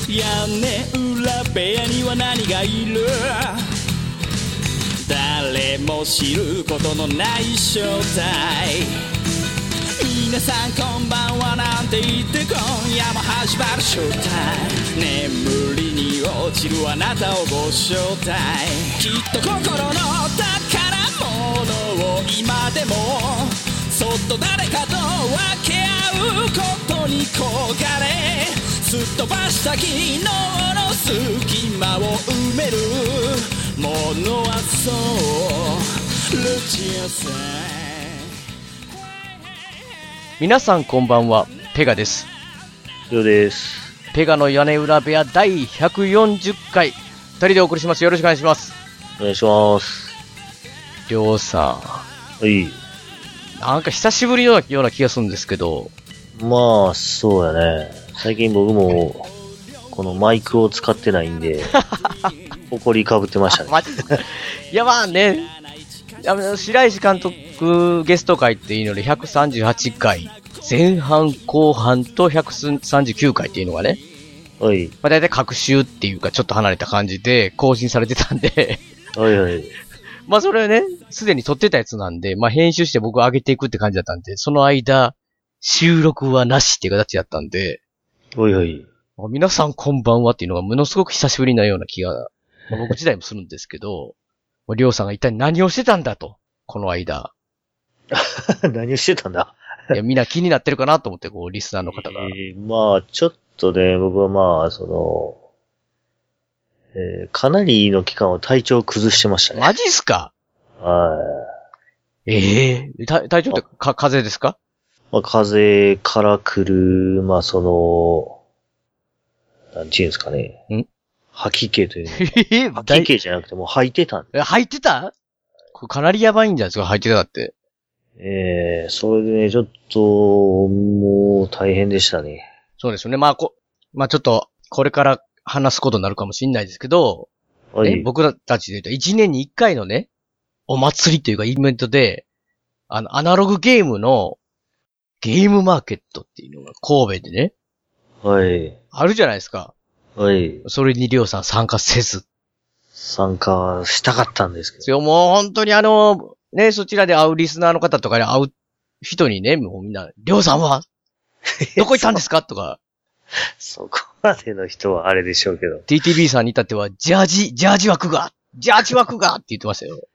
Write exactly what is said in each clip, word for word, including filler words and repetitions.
屋根裏部屋には何がいる？誰も知ることのない正体。皆さんこんばんはなんて言って今夜も始まるショータイム。眠りに落ちるあなたをご招待。きっと心の宝物を今でもそっと誰かと分け合うことに焦がれ、すっ飛ばした昨日の隙間を埋めるものはそうルチアさん。 皆さんこんばんは、ペガです。 よです。 ペガの屋根裏部屋だいひゃくよんじゅっかい、ふたりでお送りします。よろしくお願いします。 お願いします。 りょうさん。はい。 なんか久しぶりのような気がするんですけど。 まあ、そうやね。最近僕も、このマイクを使ってないんで、ほこりかぶってましたね。 マジですか？いやまあね、あの白石監督ゲスト会っていうのでひゃくさんじゅうはちかい、前半後半とひゃくさんじゅうきゅうかいっていうのがね、 はい。 まあ大体各週っていうかちょっと離れた感じで更新されてたんで、 はいはい。 まあそれね、すでに撮ってたやつなんで、まあ編集して僕上げていくって感じだったんで、その間、収録はなしっていう形だったんで、 はいはい。 皆さんこんばんはっていうのがものすごく久しぶりなような気が、まあ、僕自体もするんですけど、りょうさんが一体何をしてたんだと、この間。 何をしてたんだいや、みんな気になってるかなと思って、こう、リスナーの方が。 えー、まあ、ちょっとね、僕はまあ、その、えー、かなりの期間を体調を崩してましたね。 マジっすか？ はい。 ええー、体、体調ってか、風邪ですか？ まあ、風邪から来る、まあ、その、なんていうんですかね。 ん吐き気というの。 えー、 吐き気じゃなくてもう吐いてたんで。 え、吐いてた？これかなりやばいんじゃないですか、吐いてたって。 ええー、それでね、ちょっと、もう大変でしたね。 そうですよね。まあ、こ、まあちょっと、これから話すことになるかもしれないですけど、 はい、 ね、僕たちで言うといちねんにいっかいのね、お祭りというかイベントで、あの、アナログゲームのゲームマーケットっていうのが神戸でね、 はい。 あるじゃないですか。 はい。 それにりょうさん参加せず。 参加したかったんですけど。 もう本当にあの、ね、そちらで会うリスナーの方とかに会う人にね、もうみんな、りょうさんはどこ行ったんですかとか。 そこまでの人はあれでしょうけど。 ティーティービー さんに至っては、ジャージ、ジャージ枠が、ジャージ枠がって言ってましたよ。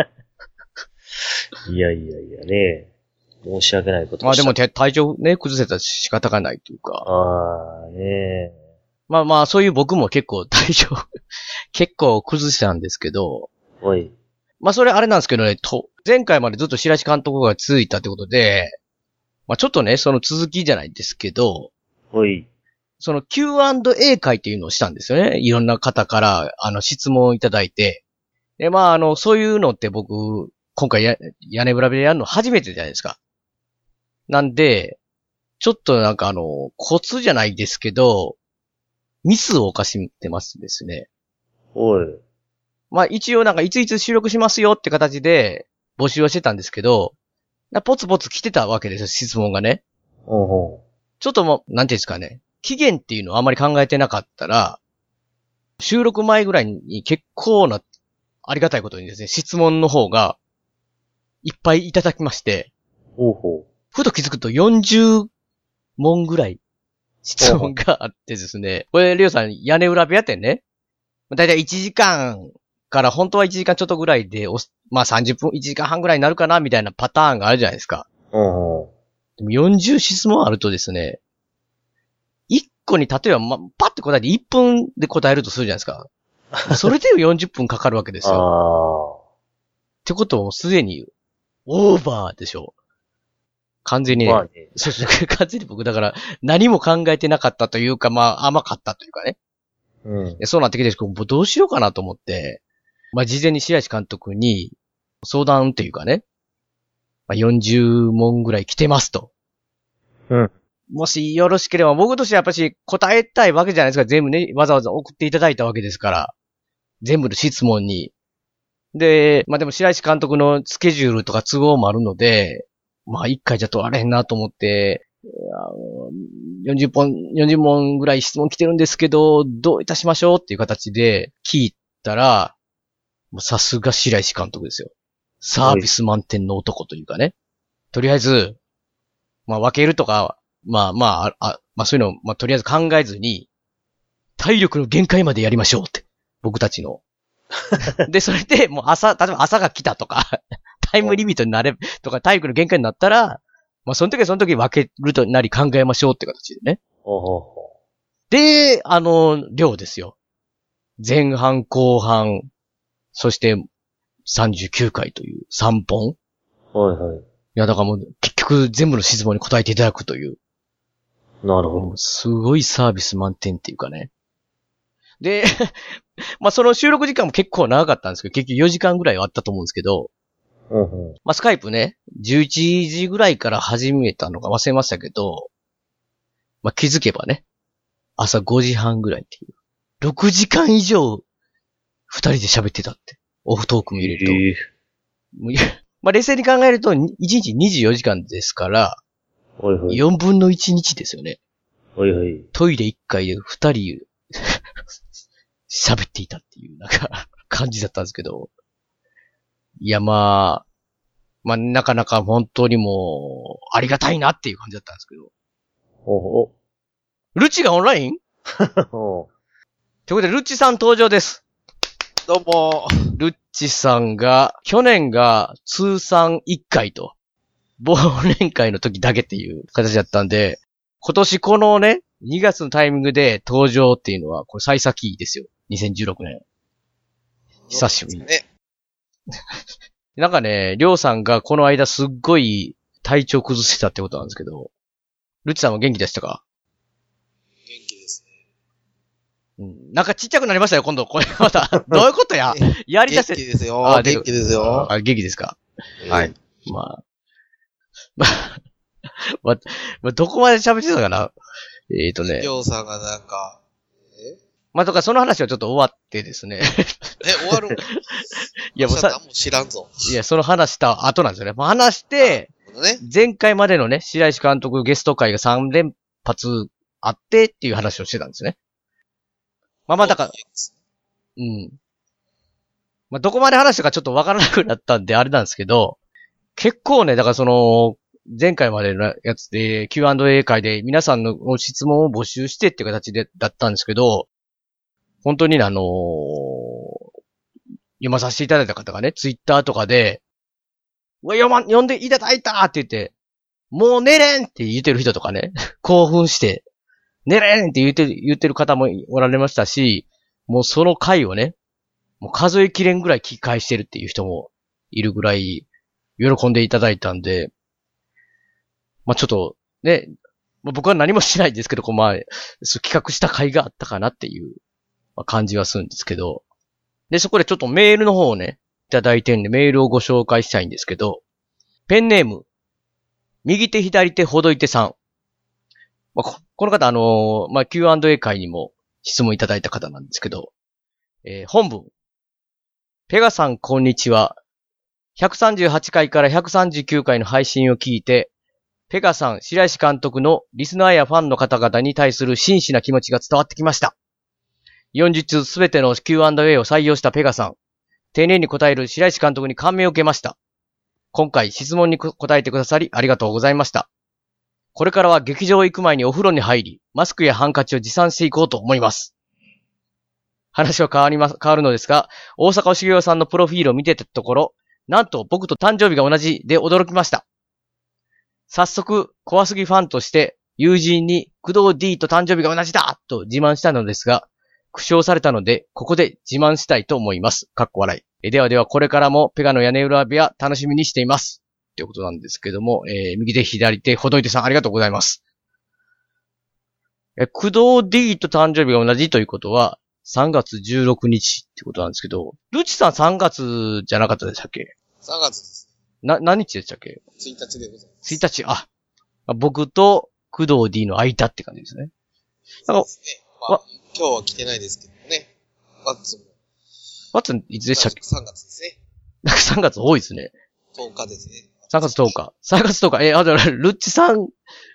いやいやいやね。申し訳ないことまあでも体調ね、崩せたら仕方がないというか。 ああ、ねまあまあ、そういう僕も結構体調、結構崩したんですけど。 はい。 まあそれあれなんですけどね、と、前回までずっと白石監督が続いたってことで、まあちょっとね、その続きじゃないですけど、 はい。 その キューアンドエー 会っていうのをしたんですよね。いろんな方から、あの、質問をいただいて。で、まああの、そういうのって僕、今回や、屋根裏部屋でやるの初めてじゃないですか。なんで、ちょっとなんかあの、コツじゃないですけど、ミスを犯してますですね。 おい。 まあ一応なんかいついつ収録しますよって形で募集をしてたんですけど、ポツポツ来てたわけですよ、質問がね。 おうほう。 ちょっともう、なんていうんですかね、期限っていうのをあんまり考えてなかったら、収録前ぐらいに結構な、ありがたいことにですね、質問の方がいっぱいいただきまして、 おうほう。 ふと気づくとよんじゅうもんぐらい質問があってですね、これ、りょうさん屋根裏部屋ってね、だいたいいちじかんから本当はいちじかんちょっとぐらいで、まあさんじゅっぷん、いちじかんはんぐらいになるかなみたいなパターンがあるじゃないですか。 おう。 でもよんじゅう質問あるとですね、いっこに例えば、ま、パッて答えていっぷんで答えるとするじゃないですか。それでよんじゅっぷんかかるわけですよ。 あってことはすでにオーバーでしょ。完全にね、まあねそうそう、完全に僕だから何も考えてなかったというか、まあ甘かったというかね。 うん。 そうなってきて、どうしようかなと思って、まあ事前に白石監督に相談というかね、まあ、よんじゅうもんぐらい来てますと。 うん。 もしよろしければ、僕としてはやっぱし答えたいわけじゃないですか。全部ね、わざわざ送っていただいたわけですから。全部の質問に。で、まあでも白石監督のスケジュールとか都合もあるので、まあ一回じゃ問われへんなと思って、 よんじゅっぽん、よんじゅう問ぐらい質問来てるんですけど、どういたしましょうっていう形で聞いたら、もうさすが白石監督ですよ。サービス満点の男というかね。とりあえず、まあ分けるとか、まあまあ、あ、あまあそういうのを、まあとりあえず考えずに、体力の限界までやりましょうって。僕たちの。で、それで、もう朝、例えば朝が来たとか、タイムリミットになれ、とか体力の限界になったら、まあその時はその時分けるとなり考えましょうって形でね。 ほうほうほで、あの、量ですよ。前半後半、そしてさんじゅうきゅうかいというさんぼん。 はいはい。 いや、だからもう結局全部の質問に答えていただくという。 なるほど。 すごいサービス満点っていうかね。で、まあその収録時間も結構長かったんですけど、結局よじかんぐらいはあったと思うんですけど、 うんうん。 まあスカイプね、じゅういちじぐらいから始めたのか忘れましたけど、まあ気づけばね、朝ごじはんぐらいっていう。ろくじかん以上、二人で喋ってたって。オフトークも入れると。 えーもういやまあ冷静に考えると、いちにちにじゅうよじかんですから、 はいはい。 よんぶんのいちにちですよね。 はいはい。 トイレいっかいで二人、喋っていたっていう、なんか、感じだったんですけど。いや、まあ、まあ、なかなか本当にもう、ありがたいなっていう感じだったんですけど。 おルチがオンラインお。 ということで、ルッチさん登場です。 どうも。 ルッチさんが、去年が通算いっかいと、忘年会の時だけっていう形だったんで、今年このね、にがつのタイミングで登場っていうのは、これ幸先ですよ。にせんじゅうろくねん。久しぶりに。 ね。 なんかね、りょうさんがこの間すっごい体調崩してたってことなんですけど、ルッチさんは元気でしたか？ 元気ですうね。 ん。なんかちっちゃくなりましたよ、今度。これまた。どういうことややりだせ。 元気ですよ。 あ元気ですよ。 あ、元気ですか？ はい。 まあ。まあ、まあ、まあ、どこまで喋ってたかな？えーとねり。ょうさんがなんか、えまあ、とかその話はちょっと終わってですね。 え、終わるいや、もうさ何、も知らんぞ。 いや、その話した後なんですよね。もう話して、 ね。 前回までのね、白石監督ゲスト会がさん連発あってっていう話をしてたんですね。まあまあだから、うん。まあどこまで話したかちょっとわからなくなったんであれなんですけど、結構ね、だからその、前回までのやつで キューアンドエー 会で皆さんの質問を募集してっていう形で、だったんですけど、本当にあのー、読まさせていただいた方がね、ツイッターとかで、うわ、読ま、読んでいただいたって言って、もう寝れんって言ってる人とかね、興奮して、寝れんって言ってる、言ってる方もおられましたし、もうその回をね、もう数えきれんぐらい聞き返してるっていう人もいるぐらい、喜んでいただいたんで、まあちょっと、ね、僕は何もしないんですけど、こうまあ、企画した回があったかなっていう感じはするんですけど、で、そこでちょっとメールの方をね、いただいてるんで、メールをご紹介したいんですけど、ペンネーム、右手左手ほどいてさん。まあ、こ, この方、あのー、まあ、キューアンドエー 会にも質問いただいた方なんですけど、えー、本文。ペガさん、こんにちは。ひゃくさんじゅうはちかいからひゃくさんじゅうきゅうかいの配信を聞いて、ペガさん、白石監督のリスナーやファンの方々に対する真摯な気持ちが伝わってきました。よんじゅっつうすべての キューアンドエー を採用したペガさん。丁寧に答える白石監督に感銘を受けました。今回質問に答えてくださりありがとうございました。これからは劇場へ行く前にお風呂に入り、マスクやハンカチを持参していこうと思います。話は変わります、変わるのですが、大阪おしげよさんのプロフィールを見てたところ、なんと僕と誕生日が同じで驚きました。早速、怖すぎファンとして友人に工藤 D と誕生日が同じだと自慢したのですが、苦笑されたので、ここで自慢したいと思います。かっこ笑い。えではでは、これからもペガの屋根裏部屋楽しみにしています。ということなんですけども、えー、右手左手ほどいてさんありがとうございます。え、工藤 D と誕生日が同じということは、さんがつじゅうろくにちってことなんですけど、ルチさんさんがつじゃなかったでしたっけ？ さんがつです。 な、何日でしたっけ？ ついたちでございます。 ついたち、あ、僕と工藤 D の空いたって感じですね。 そうですね。まあ、今日は来てないですけどね。ワッツも。 ワッツいつでしたっけ？ さんがつですね。 なんかさんがつ多いですね。 とおかですね。 さんがつとおか。さんがつとおか。え、あ、だから、ルッチさん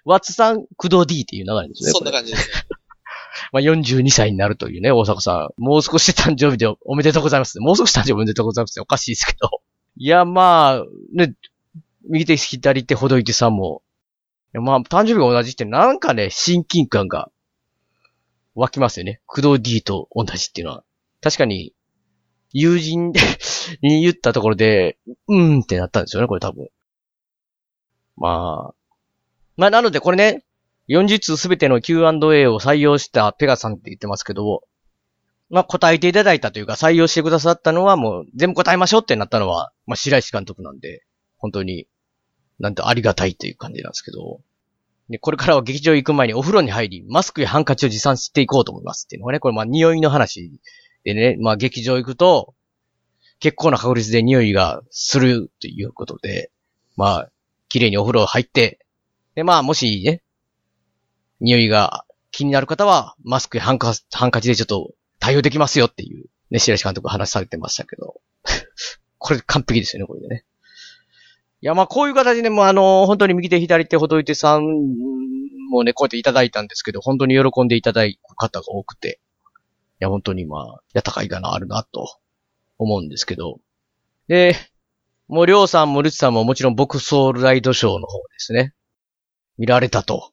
ワッツさん、工藤 D っていう流れですね。 そんな感じですね。 まあ、よんじゅうにさいになるというね、大阪さん。もう少しで誕生日でおめでとうございます。もう少し誕生日おめでとうございます。おかしいですけど。いや、まあ、ね、右手、左手、ほどいてさんも。まあ、誕生日が同じってなんかね、親近感が湧きますよね。工藤 D と同じっていうのは。確かに、友人に言ったところで、うーんってなったんですよね、これ多分。まあ。まあ、なのでこれね、よんじゅっつうすべての キューアンドエー を採用したペガさんって言ってますけど、まあ、答えていただいたというか、採用してくださったのはもう、全部答えましょうってなったのは、まあ、白石監督なんで、本当に、なんとありがたいという感じなんですけど、で、これからは劇場行く前にお風呂に入り、マスクやハンカチを持参していこうと思いますっていうのがね、これまあ、匂いの話でね、まあ、劇場行くと、結構な確率で匂いがするということで、まあ、綺麗にお風呂入って、で、まあ、もしね、匂いが気になる方は、マスクやハンカ、ハンカチでちょっと対応できますよっていう、ね、白石監督話されてましたけど。これ完璧ですよね、これでね。いや、まあ、こういう形でもあの、本当に右手左手ほどいてさんもね、こうやっていただいたんですけど、本当に喜んでいただく方が多くて、いや、本当にまあ、やった甲斐があるなと思うんですけど。で、もう、りょうさんもルチさんももちろん僕ソウルライドショーの方ですね。見られたと。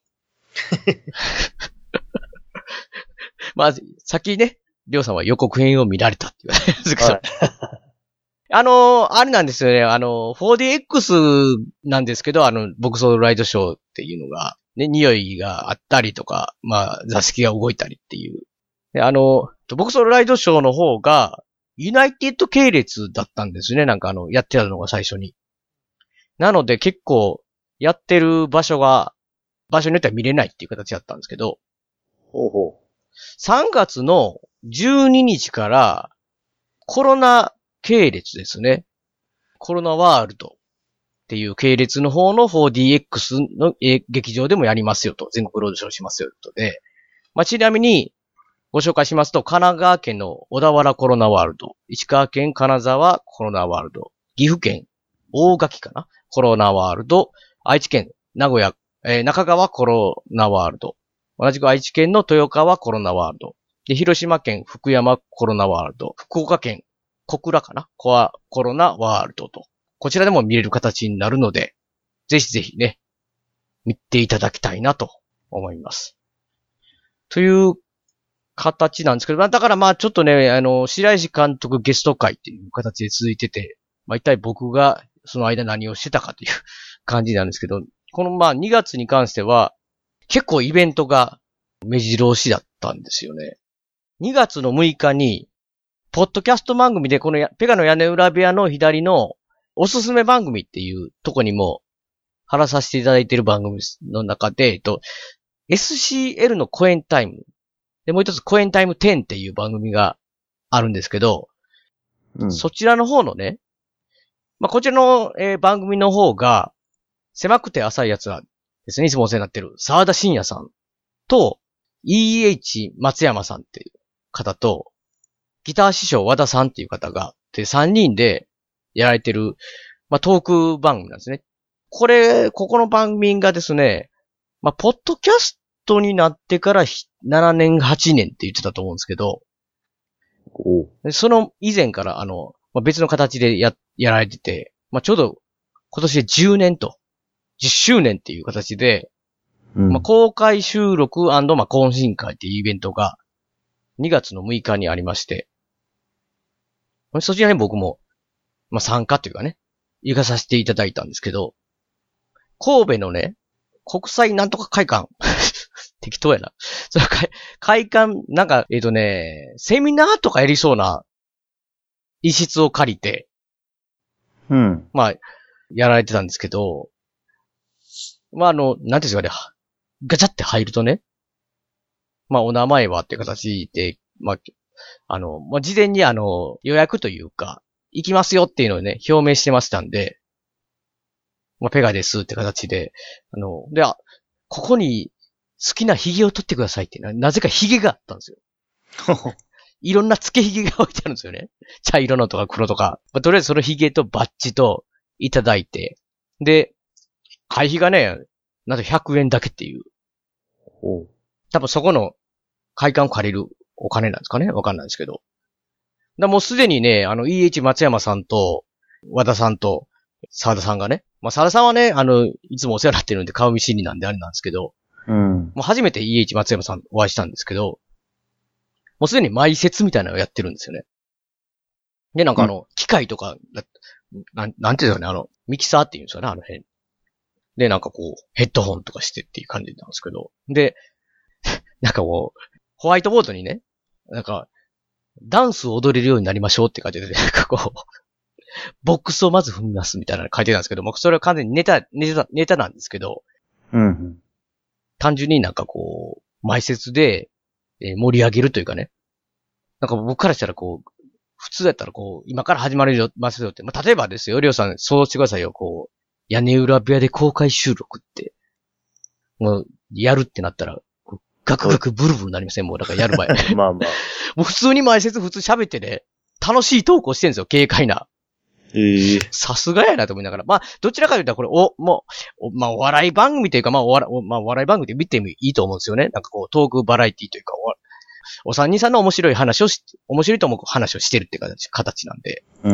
まあ、先ね、りょうさんは予告編を見られたって言われるんですけど。はい、あの、あれなんですよね、あの、フォーディーエックス なんですけど、あの、僕ソウルライドショーっていうのが、ね、匂いがあったりとか、まあ、座敷が動いたりっていう。で、あの、僕ソウルライドショーの方が、ユナイテッド系列だったんですね、なんかあの、やってたのが最初に。なので結構、やってる場所が、場所によっては見れないっていう形だったんですけど、 ほうほう。 さんがつのじゅうににちからコロナ系列ですね。コロナワールドっていう系列の方の フォーディーエックス の劇場でもやりますよと。全国ロードショーしますよと。で、まあ、ちなみにご紹介しますと、神奈川県の小田原コロナワールド、石川県金沢コロナワールド、岐阜県大垣かなコロナワールド、愛知県名古屋えー、中川コロナワールド。同じく愛知県の豊川コロナワールド。で、広島県福山コロナワールド。福岡県小倉かなコアコロナワールドと。こちらでも見れる形になるので、ぜひぜひね、見ていただきたいなと思います。という形なんですけど、だからまあちょっとね、あの、白石監督ゲスト会っていう形で続いてて、まあ一体僕がその間何をしてたかという感じなんですけど、このまあにがつに関しては結構イベントが目白押しだったんですよね。にがつのむいかにポッドキャスト番組でこのペガの屋根裏部屋の左のおすすめ番組っていうとこにも貼らさせていただいている番組の中で、えっと、エスシーエル のコエンタイムでもう一つコエンタイムじゅうっていう番組があるんですけど、うん、そちらの方のね、まあ、こちらの、えー、番組の方が狭くて浅いやつらですね。いつもお世話になってる沢田信也さんと イーエイチ 松山さんっていう方とギター師匠和田さんっていう方がでさんにんでやられてる、まあ、トーク番組なんですね。これ、ここの番組がですね、まあ、ポッドキャストになってからななねん、はちねんって言ってたと思うんですけど、 おその以前からあの、まあ、別の形でや、やられてて、まあ、ちょうど今年でじゅうねんと、じゅっしゅうねんっていう形で、うんまあ、公開収録&まあ懇親会っていうイベントがにがつのむいかにありまして、そちらに僕も、まあ、参加というかね、行かさせていただいたんですけど、神戸のね、国際なんとか会館、適当やな。その会、会館、なんか、えっとね、セミナーとかやりそうな一室を借りて、 うん。 まあ、やられてたんですけど、まあ、あの、なんていうんですかね、ガチャって入るとね、まあ、お名前はっていう形で、まあ、あの、まあ、事前にあの、予約というか、行きますよっていうのをね、表明してましたんで、まあ、ペガですって形で、あの、で、あ、ここに好きな髭を取ってくださいってな、なぜか髭があったんですよ。いろんな付け髭が置いてあるんですよね。茶色のとか黒とか。まあ、とりあえずその髭とバッジといただいて、で、会費がね、 なんとひゃくえんだけっていう。 おう。 多分そこの会館を借りるお金なんですかねわかんないですけど。だもうすでにね、あの イーエイチ 松山さんと和田さんと沢田さんがね、まあ沢田さんはね、あの、いつもお世話になってるんで顔見知りなんであれなんですけど、 うん。 もう初めて イーエイチ 松山さんお会いしたんですけど、もうすでに埋設みたいなのをやってるんですよね。で、なんかあの、うん、機械とか、なん、なんていうんですかね、あの、ミキサーっていうんですよね、あの辺。で、なんかこう、ヘッドホンとかしてっていう感じなんですけど。で、なんかもう、ホワイトボードにね、なんか、ダンスを踊れるようになりましょうって感じで、なんかこう、ボックスをまず踏みますみたいなの書いてたんですけども、それは完全にネタ、ネタ、ネタなんですけど、 うん。 単純になんかこう、埋設で、えー、盛り上げるというかね。なんか僕からしたらこう、普通だったらこう、今から始まるますよって。まあ、例えばですよ、りょうさん、そうしてくださいよ、こう、屋根裏部屋で公開収録って、もう、やるってなったら、ガクガクブルブルになりません、もう、だからやる前。 まあまあ。 もう普通に埋設普通喋ってね、楽しいトークをしてるんですよ、軽快な。 ええー。 さすがやなと思いながら。まあ、どちらかというとこれ、お、もう、おまあ、お笑い番組というか、まあ、お笑い、まあ、お笑い番組で見てもいいと思うんですよね。なんかこう、トークバラエティというか、お、お三人さんの面白い話をし、面白いと思う話をしてるって形、形なんで。 うん、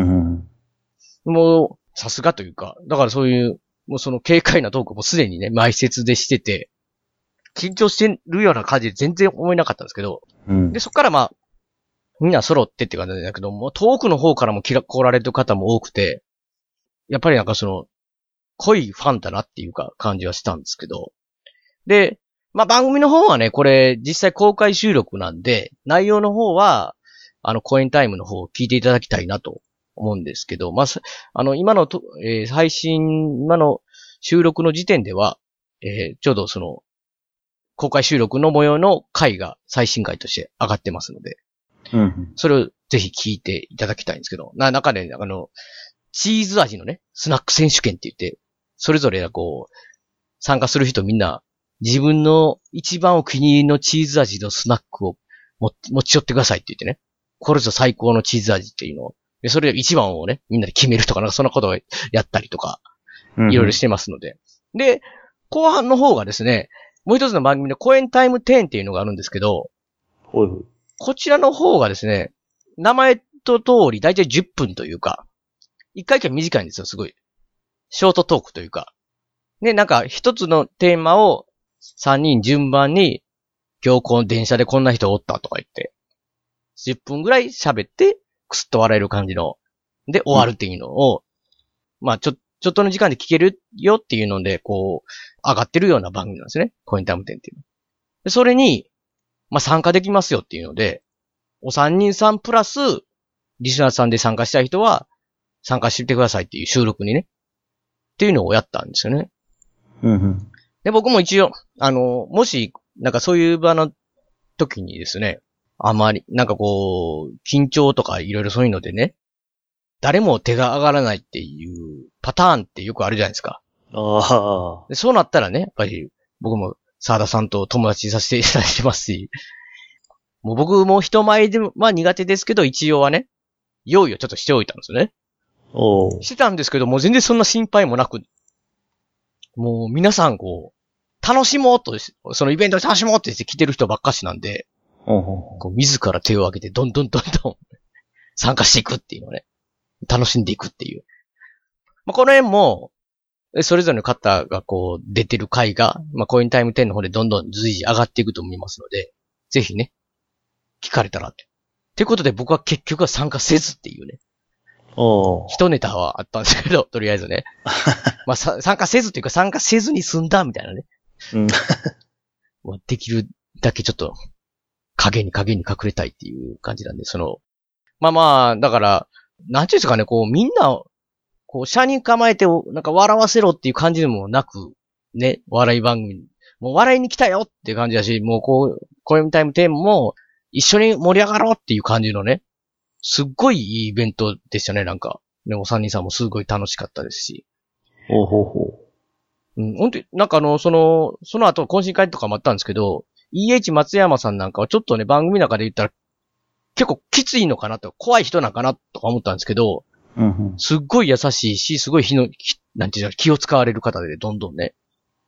うん。もう、さすがというか、だからそういう、もうその軽快なトークもすでにね、埋設でしてて、緊張してるような感じで全然思えなかったんですけど、 うん、 で、そっからまあ、みんな揃ってって感じなんだけども、遠くの方からも来られる方も多くて、やっぱりなんかその、濃いファンだなっていうか感じはしたんですけど、で、まあ番組の方はね、これ実際公開収録なんで、内容の方は、あの、コエンタイムの方を聞いていただきたいなと思うんですけど、まあ、あの、今のと、えー、配信、今の収録の時点では、えー、ちょうどその、公開収録の模様の回が最新回として上がってますので、 うん、 それをぜひ聞いていただきたいんですけど、な、中で、あの、チーズ味のね、スナック選手権って言って、それぞれがこう、参加する人みんな、自分の一番お気に入りのチーズ味のスナックを持ち寄ってくださいって言ってね、これぞ最高のチーズ味っていうのを、でそれで一番をね、みんなで決めるとか、なんかそんなことをやったりとか、いろいろしてますので。うん、で、後半の方がですね、もう一つの番組でコエンタイムじゅうっていうのがあるんですけど、 ほいほい。 こちらの方がですね、名前と通りだいたいじゅっぷんというか、一回一回短いんですよ、すごい。ショートトークというか。で、なんか一つのテーマをさんにん順番に、今日この電車でこんな人おったとか言って、じゅっぷんぐらい喋って、くすっと笑える感じの、で終わるっていうのを、うん、まあちょ、ちょっとの時間で聞けるよっていうので、こう、上がってるような番組なんですね。コエンタイムじゅうっていうの。で、それに、まあ参加できますよっていうので、お三人さんプラス、リスナーさんで参加したい人は、参加してくださいっていう収録にね。っていうのをやったんですよね。 うんうん。 で、僕も一応、あの、もし、なんかそういう場の時にですね、あまり、なんかこう、緊張とかいろいろそういうのでね、誰も手が上がらないっていうパターンってよくあるじゃないですか。 ああ。 でそうなったらね、やっぱり僕も沢田さんと友達させていただいてますし、もう僕も人前では苦手ですけど、一応はね、用意をちょっとしておいたんですよね。 おしてたんですけど、もう全然そんな心配もなく、もう皆さんこう、楽しもうと、そのイベントで楽しもうって来てる人ばっかしなんで、 こう自ら手を挙げてどんどんどんどん参加していくっていうのね、楽しんでいくっていう。まあ、この辺も、それぞれの方がこう出てる回が、まあ、コインタイムじゅうの方でどんどん随時上がっていくと思いますので、ぜひね、聞かれたらって。ということで僕は結局は参加せずっていうね。 お一ネタはあったんですけど、とりあえずね。まあ、参加せずっていうか参加せずに済んだみたいなね。 うん。 まあ、できるだけちょっと、影に影に隠れたいっていう感じなんで、その、まあまあ、だから、なんていうんですかね、こうみんな、こう、車に構えて、なんか笑わせろっていう感じでもなく、ね、笑い番組。もう笑いに来たよっていう感じだし、もうこう、コエンタイムテーマも一緒に盛り上がろうっていう感じのね、すっごいいいイベントでしたね、なんか。ね、お三人さんもすごい楽しかったですし。 ほうほうほう。うん、ほんとなんかあの、その、その後懇親会とかもあったんですけど、イーエイチ 松山さんなんかはちょっとね、番組の中で言ったら、結構きついのかなと、怖い人なんかなとか思ったんですけど、 うんうん、 すっごい優しいし、すごい日の、なんていうの、気を使われる方でどんどんね、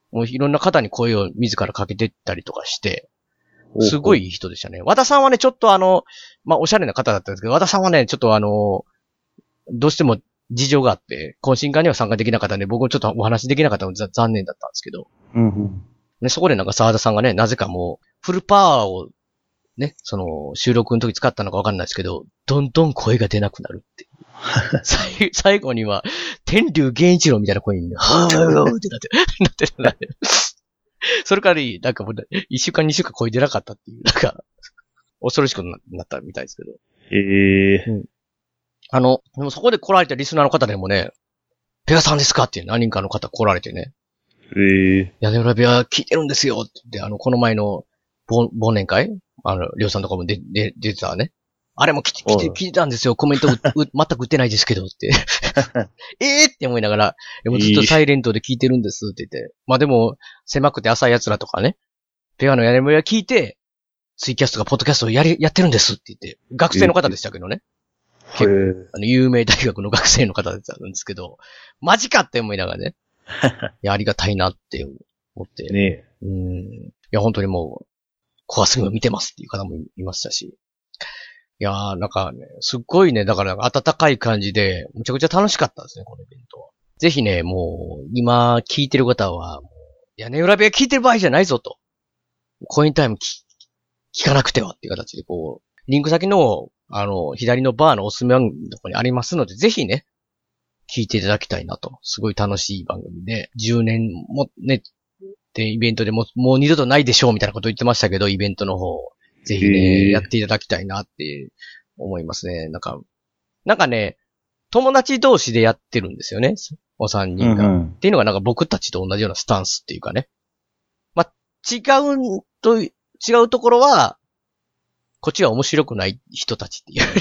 もういろんな方に声を自らかけてったりとかして、すごいいい人でしたね。和田さんはね、ちょっとあの、まあ、おしゃれな方だったんですけど、和田さんはね、ちょっとあの、どうしても事情があって、懇親会には参加できなかったんで、僕もちょっとお話できなかったので残念だったんですけど、 うんうん、 でそこでなんか沢田さんがね、なぜかもう、フルパワーをね、その、収録の時使ったのかわかんないですけど、どんどん声が出なくなるって。最, 最後には、天竜源一郎みたいな声に、はぁーってなって、なってた、なって。それからなんかもう、一週間二週間声出なかったっていう、なんか、恐ろしくなったみたいですけど。 へえー。うん。 あの、でもそこで来られたリスナーの方でもね、ペガさんですかって何人かの方来られてね。 へえー。 屋根裏部屋聞いてるんですよって言って、あの、この前の忘忘年会あの、りょうさんとかもで、で、出てたね。あれも聞いて、聞いて、聞いてたんですよ。コメントう、う、全く打ってないですけどって。ええって思いながら、でもずっとサイレントで聞いてるんですって言って。まあでも、狭くて浅い奴らとかね。ペガの屋根裏聞いて、ツイキャストかポッドキャストをやり、やってるんですって言って。学生の方でしたけどね。結構、あの、有名大学の学生の方だったんですけど、マジかって思いながらね。いや、ありがたいなって思って。 ねえ。 うん。いや、本当にもう、怖すぎも見てますっていう方もいましたし。いやー、なんかね、すっごいね、だから温かい感じで、むちゃくちゃ楽しかったですね、このイベントは。ぜひね、もう、今聞いてる方は、屋根裏部屋聞いてる場合じゃないぞと。コインタイム聞かなくてはっていう形で、こう、リンク先の、あの、左のバーのおすすめのところにありますので、ぜひね、聞いていただきたいなと。すごい楽しい番組で、じゅうねんもね、で、イベントでも、もう二度とないでしょうみたいなこと言ってましたけど、イベントの方、ぜひね、やっていただきたいなって思いますね。なんか、なんかね、友達同士でやってるんですよね。お三人が、うんうん。っていうのがなんか僕たちと同じようなスタンスっていうかね。まあ、違うと、違うところは、こっちは面白くない人たちっていう。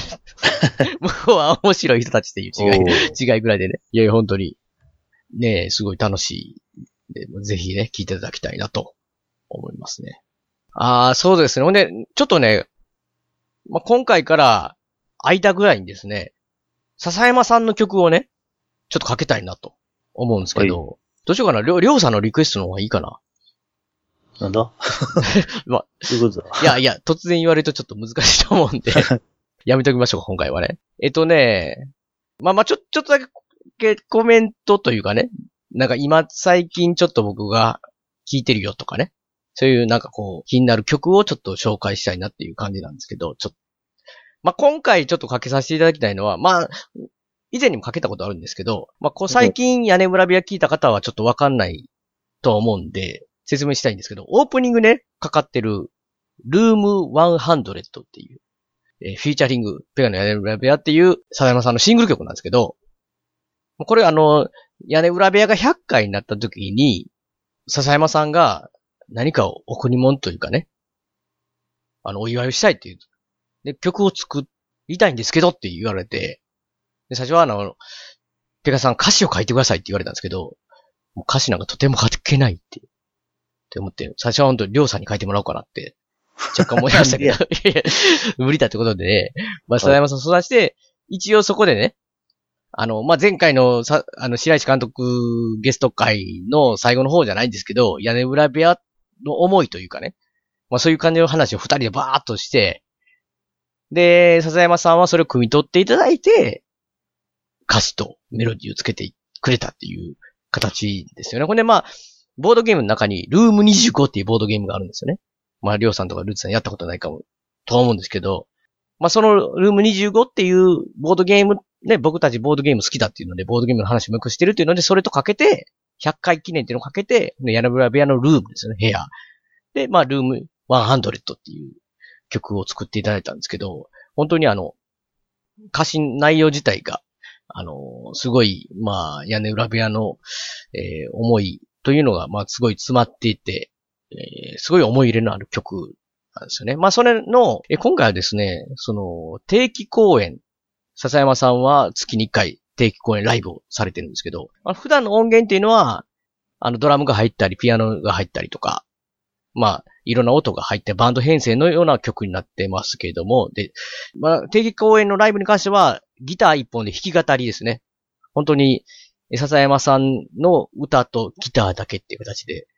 向こうは面白い人たちっていう違い、違いぐらいでね。いやいや、本当に、ね、すごい楽しい。でぜひね、聞いていただきたいなと思いますね。ああ、そうですね。ほんで、ちょっとね、まあ、今回から間ぐらいにですね、笹山さんの曲をね、ちょっとかけたいなと思うんですけど、はい、どうしようかな。りょう、りょうさんのリクエストの方がいいかな。 なんだまあ、 そういうことだ。 いやいや、突然言われるとちょっと難しいと思うんで、やめときましょうか、今回はね。えっとね、まあまあ、ちょ、ちょっとだけコメントというかね、なんか今最近ちょっと僕が聴いてるよとかね。そういうなんかこう気になる曲をちょっと紹介したいなっていう感じなんですけど、ちょっと。まあ、今回ちょっとかけさせていただきたいのは、まあ、以前にもかけたことあるんですけど、まあ、こう最近屋根裏部屋聞いた方はちょっとわかんないと思うんで、説明したいんですけど、オープニングね、かかってる、ルームひゃくっていう、えー、フィーチャリング、ペガの屋根裏部屋っていう、笹山さんのシングル曲なんですけど、これあの、屋根裏部屋がひゃっかいになった時に、笹山さんが何かを贈り物というかね、あの、お祝いをしたいっていう。で、曲を作りたいんですけどって言われて、で、最初はあの、ペガさん歌詞を書いてくださいって言われたんですけど、もう歌詞なんかとても書けないって、って思って、最初は本当にりょうさんに書いてもらおうかなって、若干思いましたけど、いやいや無理だってことでね、まあ、笹山さん育ちて、一応そこでね、あの、まあ、前回のさ、あの、白石監督ゲスト会の最後の方じゃないんですけど、屋根裏部屋の思いというかね、まあ、そういう感じの話を二人でバーっとして、で、笹山さんはそれを汲み取っていただいて、歌詞とメロディーをつけてくれたっていう形ですよね。これでまあ、ボードゲームの中にルームにじゅうごっていうボードゲームがあるんですよね。まあ、りょうさんとかルーツさんやったことないかも、と思うんですけど、まあ、そのルームにじゅうごっていうボードゲーム、ね、僕たちボードゲーム好きだっていうので、ボードゲームの話もよくしてるっていうので、それとかけて、ひゃっかい記念っていうのをかけて、屋根裏部屋のルームですよね、部屋。で、まあ、ルームひゃくっていう曲を作っていただいたんですけど、本当にあの、歌詞内容自体が、あの、すごい、まあ、屋根裏部屋の、えー、思いというのが、まあ、すごい詰まっていて、えー、すごい思い入れのある曲なんですよね。まあ、それの、え今回はですね、その、定期公演、笹山さんは月にいっかい定期公演ライブをされてるんですけど、まあ、普段の音源っていうのは、あの、ドラムが入ったり、ピアノが入ったりとか、まあ、いろんな音が入ってバンド編成のような曲になってますけれども、で、まあ、定期公演のライブに関しては、ギター一本で弾き語りですね。本当に、笹山さんの歌とギターだけっていう形で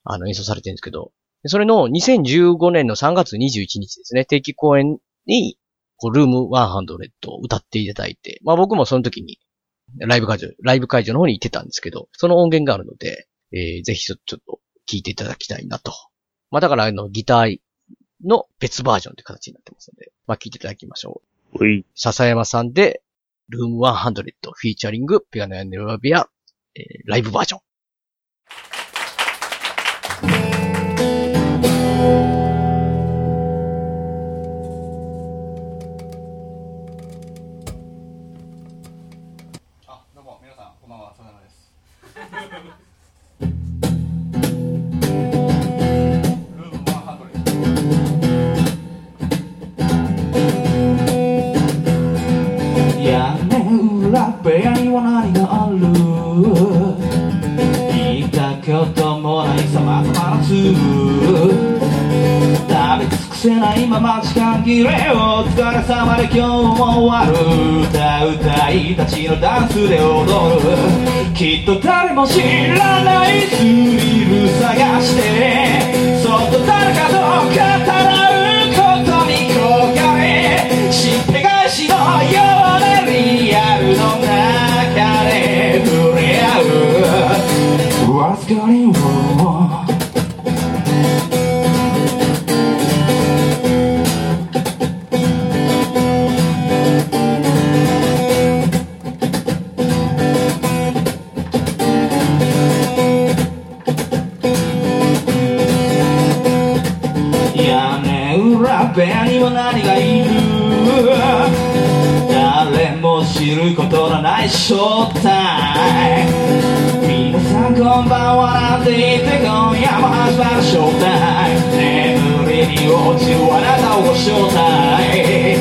あの演奏されてるんですけど、それのにせんじゅうごねんのさんがつにじゅういちにちですね、定期公演に、こうルームひゃくを歌っていただいて、まあ僕もその時に、ライブ会場、ライブ会場の方に行ってたんですけど、その音源があるので、えー、ぜひちょっと聴いていただきたいなと。まあだからあの、ギターの別バージョンという形になってますので、まあ聴いていただきましょう。 うい。 笹山さんで、ルームひゃくフィーチャリング、ピアノやネルバビア、えー、ライブバージョン。 部屋には何がある言いたこともない様々なツー食べ尽くせないまま時間切れお疲れ様で今日も終わる歌うたいたちのダンスで踊るきっと誰も知らないスリル探してそっと誰かと語らうことに焦がれしっぺ返しのようなリアルの中で触れ合うわずかにも屋根裏部屋には何がいる誰も知ることのない正体皆さんこんばんはなんて言って今夜も始まる正体眠りに落ちるあなたをご招待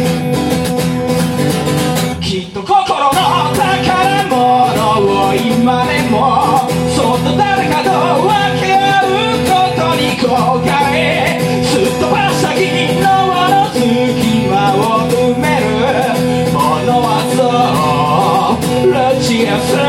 きっと心の宝物を今でもそっと誰かと分け合うことに焦がれすっ飛ばした昨日の隙間を埋めるものはそうロジアス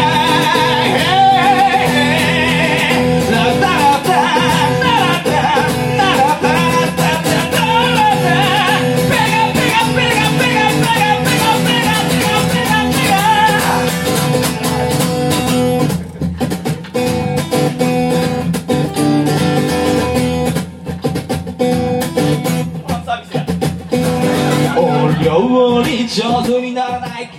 料理上手にならない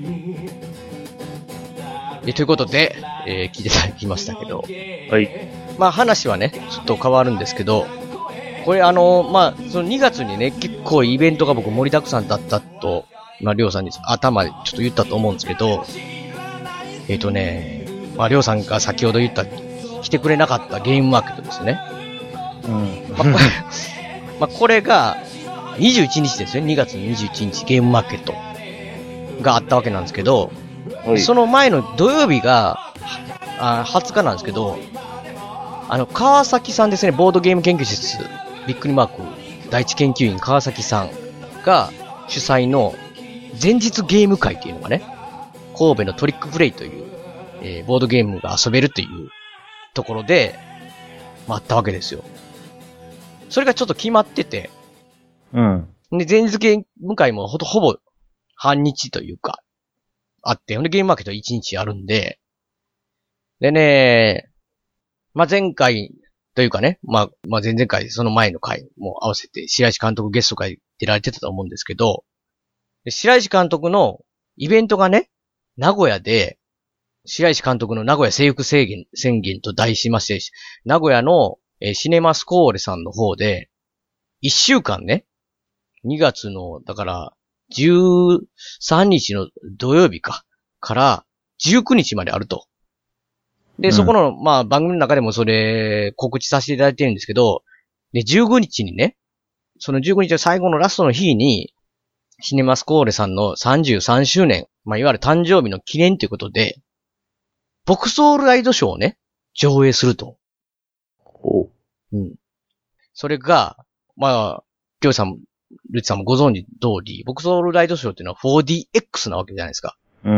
えということで、えー、聞いていただきましたけど、 はい。 まあ話はね、ちょっと変わるんですけど、これあの、まあ、そのにがつにね、結構イベントが僕盛りだくさんだったと、まあ、りょうさんに頭でちょっと言ったと思うんですけど、えっ、ー、とね、まあ、りょうさんが先ほど言った、来てくれなかったゲームマーケットですね。 うん。 まあ、これ、まあ、これが、にじゅういちにちですね。にがつにじゅういちにちゲームマーケットがあったわけなんですけど、はい、その前の土曜日が、あはつかなんですけど、あの、川崎さんですね、ボードゲーム研究室、びっくりマーク、第一研究員川崎さんが主催の前日ゲーム会っていうのがね、神戸のトリックプレイという、えー、ボードゲームが遊べるというところで、まあ、あったわけですよ。それがちょっと決まってて、 うん。 で、前日ゲーム会もほとほぼ半日というか、あって、ほんでゲームマーケットいちにちあるんで、でね、まあ、前回というかね、まあ、まあ、前々回、その前の回も合わせて、白石監督ゲスト会出られてたと思うんですけど、白石監督のイベントがね、名古屋で、白石監督の名古屋征服宣言、宣言と題しまして、名古屋の、えー、シネマスコーレさんの方で、いっしゅうかんね、にがつの、だから、じゅうさんにちの土曜日か、からじゅうくにちまであると。で、うん、そこの、まあ、番組の中でもそれ、告知させていただいてるんですけど、で、じゅうごにちにね、そのじゅうごにちの最後のラストの日に、シネマスコーレさんのさんじゅうさんしゅうねん、まあ、いわゆる誕生日の記念ということで、ボクソールライドショーをね、上映すると。 おう。 うん。それが、まあ、りょうさん、ルチさんもご存知通り、ボクソールライドショーっていうのは フォーディーエックス なわけじゃないですか。 うん。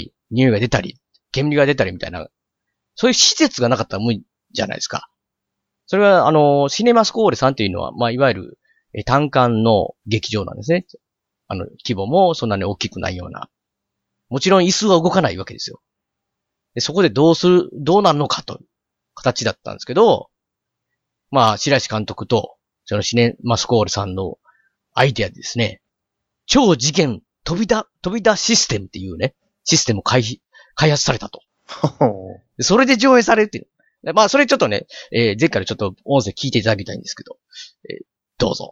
要は椅子が動いたりね、雨が降ったり、匂いが出たり、煙が出たりみたいな、 そういう施設がなかったら無理じゃないですか。それは、あの、シネマスコーレさんっていうのは、まあ、いわゆる、え単館の劇場なんですね。あの、規模もそんなに大きくないような。もちろん椅子は動かないわけですよ。でそこでどうする、どうなるのかという形だったんですけど、まあ、白石監督と、そのシネマスコーレさんのアイデアでですね、超次元飛びだ、飛び出システムっていうね、システムを開開発されたと。それで上映されるっていう。まあ、それちょっとね、えー、前回ちょっと音声聞いていただきたいんですけど、えー、どうぞ。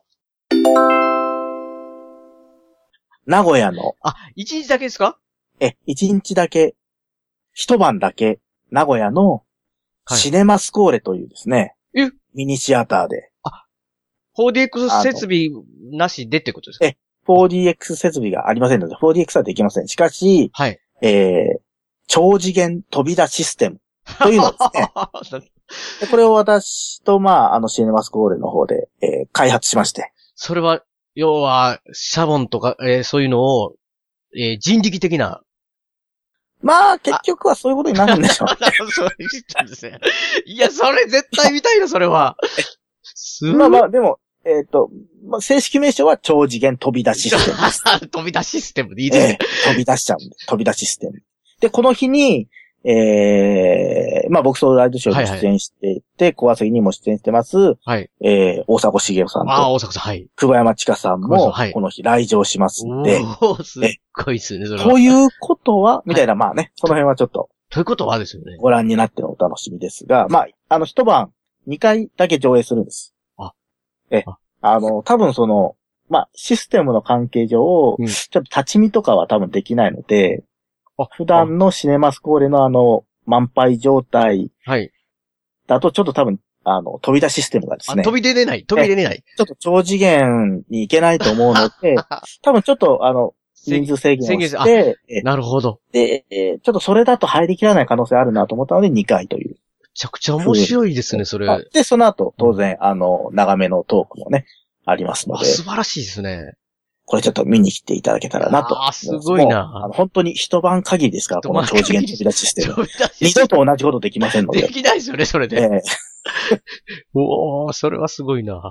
名古屋の。 あ、一日だけですか？ え、一日だけ、一晩だけ、名古屋のシネマスコーレというですね、はい、ミニシアターで。 あ、フォーディーエックス 設備なしでってことですか？ え、フォーディーエックス 設備がありませんので、フォーディーエックス はできません。しかし、 はい。 えー、超次元飛び出システムというのですね。でこれを私と、まあ、あの、シネマスコーレの方で、えー、開発しまして。 それは、要は、シャボンとか、えー、そういうのを、えー、人力的な。 まあ、結局はそういうことになるんでしょう、ね。 そう言ったんですね。いや、それ絶対見たいな、それは。 まあまあ、でも、えっ、ー、と、まあ、正式名称は超次元飛び出しシステムです。 飛び出しシステムでいいですね、 えー。飛び出しちゃうんで、飛び出しシステム。で、この日に、ええー、まあ、僕ソーライドショーに出演していて、小朝にも出演してます。 はい。 えー、大迫茂雄さんと。 ああ、大迫さん、はい。 久保山千佳さんも、この日来場しますんで。 おー、すっごいっすね、それは。 ということは、みたいな、まあね、その辺はちょっと。 ということはですよね。 ご覧になってのお楽しみですが、まあ、あの、一晩、二回だけ上映するんです。 あ。 え、あの、多分その、まあ、システムの関係上、うん、ちょっと立ち見とかは多分できないので、普段のシネマスコーレのあの、満杯状態。 はい。 だとちょっと多分、あの、飛び出しシステムがですね。 飛び出れない、飛び出れない。 ちょっと超次元に行けないと思うので、多分ちょっとあの、人数制限をして、 なるほど。 で、えー、ちょっとそれだと入りきらない可能性あるなと思ったのでにかいという。めちゃくちゃ面白いですね、それ。 で、その後、当然、あの、長めのトークもね、ありますので。 素晴らしいですね。 これちょっと見に来ていただけたらなと。 ああ、すごいな。 あの本当に一晩限りですから、この超次元飛び出しシステム。二度と同じことできませんので。 できないですよね、それで。えー、おー、それはすごいな。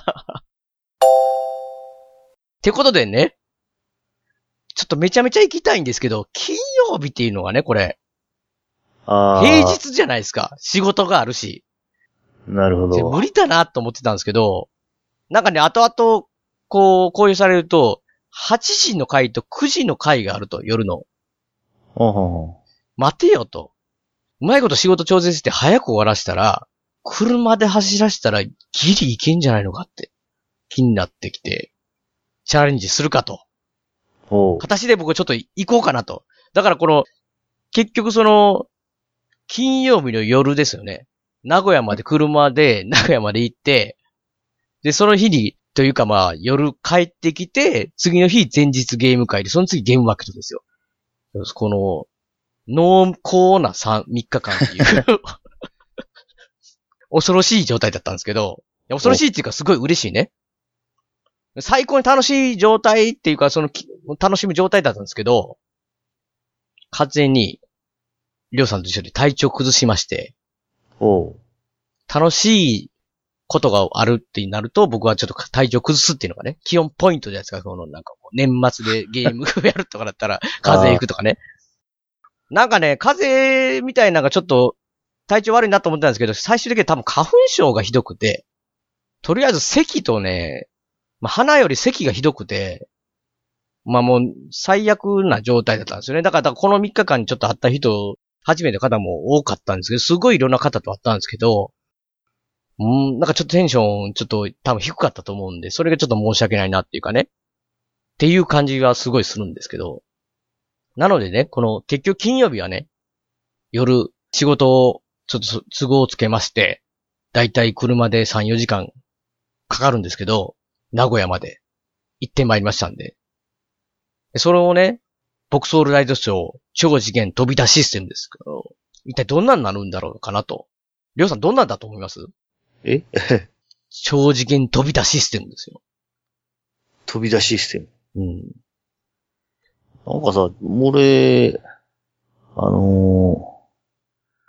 ってことでね、ちょっとめちゃめちゃ行きたいんですけど、金曜日っていうのがね、これ。 あ平日じゃないですか。仕事があるし。 なるほど。 無理だなと思ってたんですけど、なんかね、後々、こう、共有されると、はちじの回とくじの回があると、夜の。 ほうほうほう。 待てよと。うまいこと仕事調整して早く終わらしたら、車で走らせたらギリいけんじゃないのかって気になってきて、チャレンジするかと。 ほう。 形で僕ちょっと行こうかなと。だからこの、結局その、金曜日の夜ですよね。名古屋まで車で、名古屋まで行って、で、その日に、というかまあ、夜帰ってきて、次の日前日ゲーム会で、その次ゲームワークとですよ。この、濃厚な三、三日間っていう、恐ろしい状態だったんですけど、恐ろしいっていうかすごい嬉しいね。最高に楽しい状態っていうか、その、楽しむ状態だったんですけど、完全に、りょうさんと一緒で体調崩しまして、 おう。 楽しいことがあるってなると、僕はちょっと体調崩すっていうのがね、基本ポイントじゃないですか、そのなんかこう年末でゲームやるとかだったら、風邪ひくとかね。なんかね、風邪みたいなのがちょっと体調悪いなと思ったんですけど、最終的には多分花粉症がひどくて、とりあえず咳とね、まあ、鼻より咳がひどくて、まあもう最悪な状態だったんですよね。だから、だからこのみっかかんにちょっと会った人、初めての方も多かったんですけど、すごいいろんな方と会ったんですけど、うん、なんかちょっとテンションちょっと多分低かったと思うんで、それがちょっと申し訳ないなっていうかね。っていう感じはすごいするんですけど。なのでね、この結局金曜日はね、夜仕事をちょっと都合をつけまして、だいたい車でさん、よじかんかかるんですけど、名古屋まで行ってまいりましたんで。それをね、ボクソールライドショー超次元飛び出しシステムですけど、一体どんなになるんだろうかなと。りょうさんどんなんだと思います？ え超次元飛び出しシステムですよ。 飛び出しシステム。 うん。 なんかさ、俺、あのー、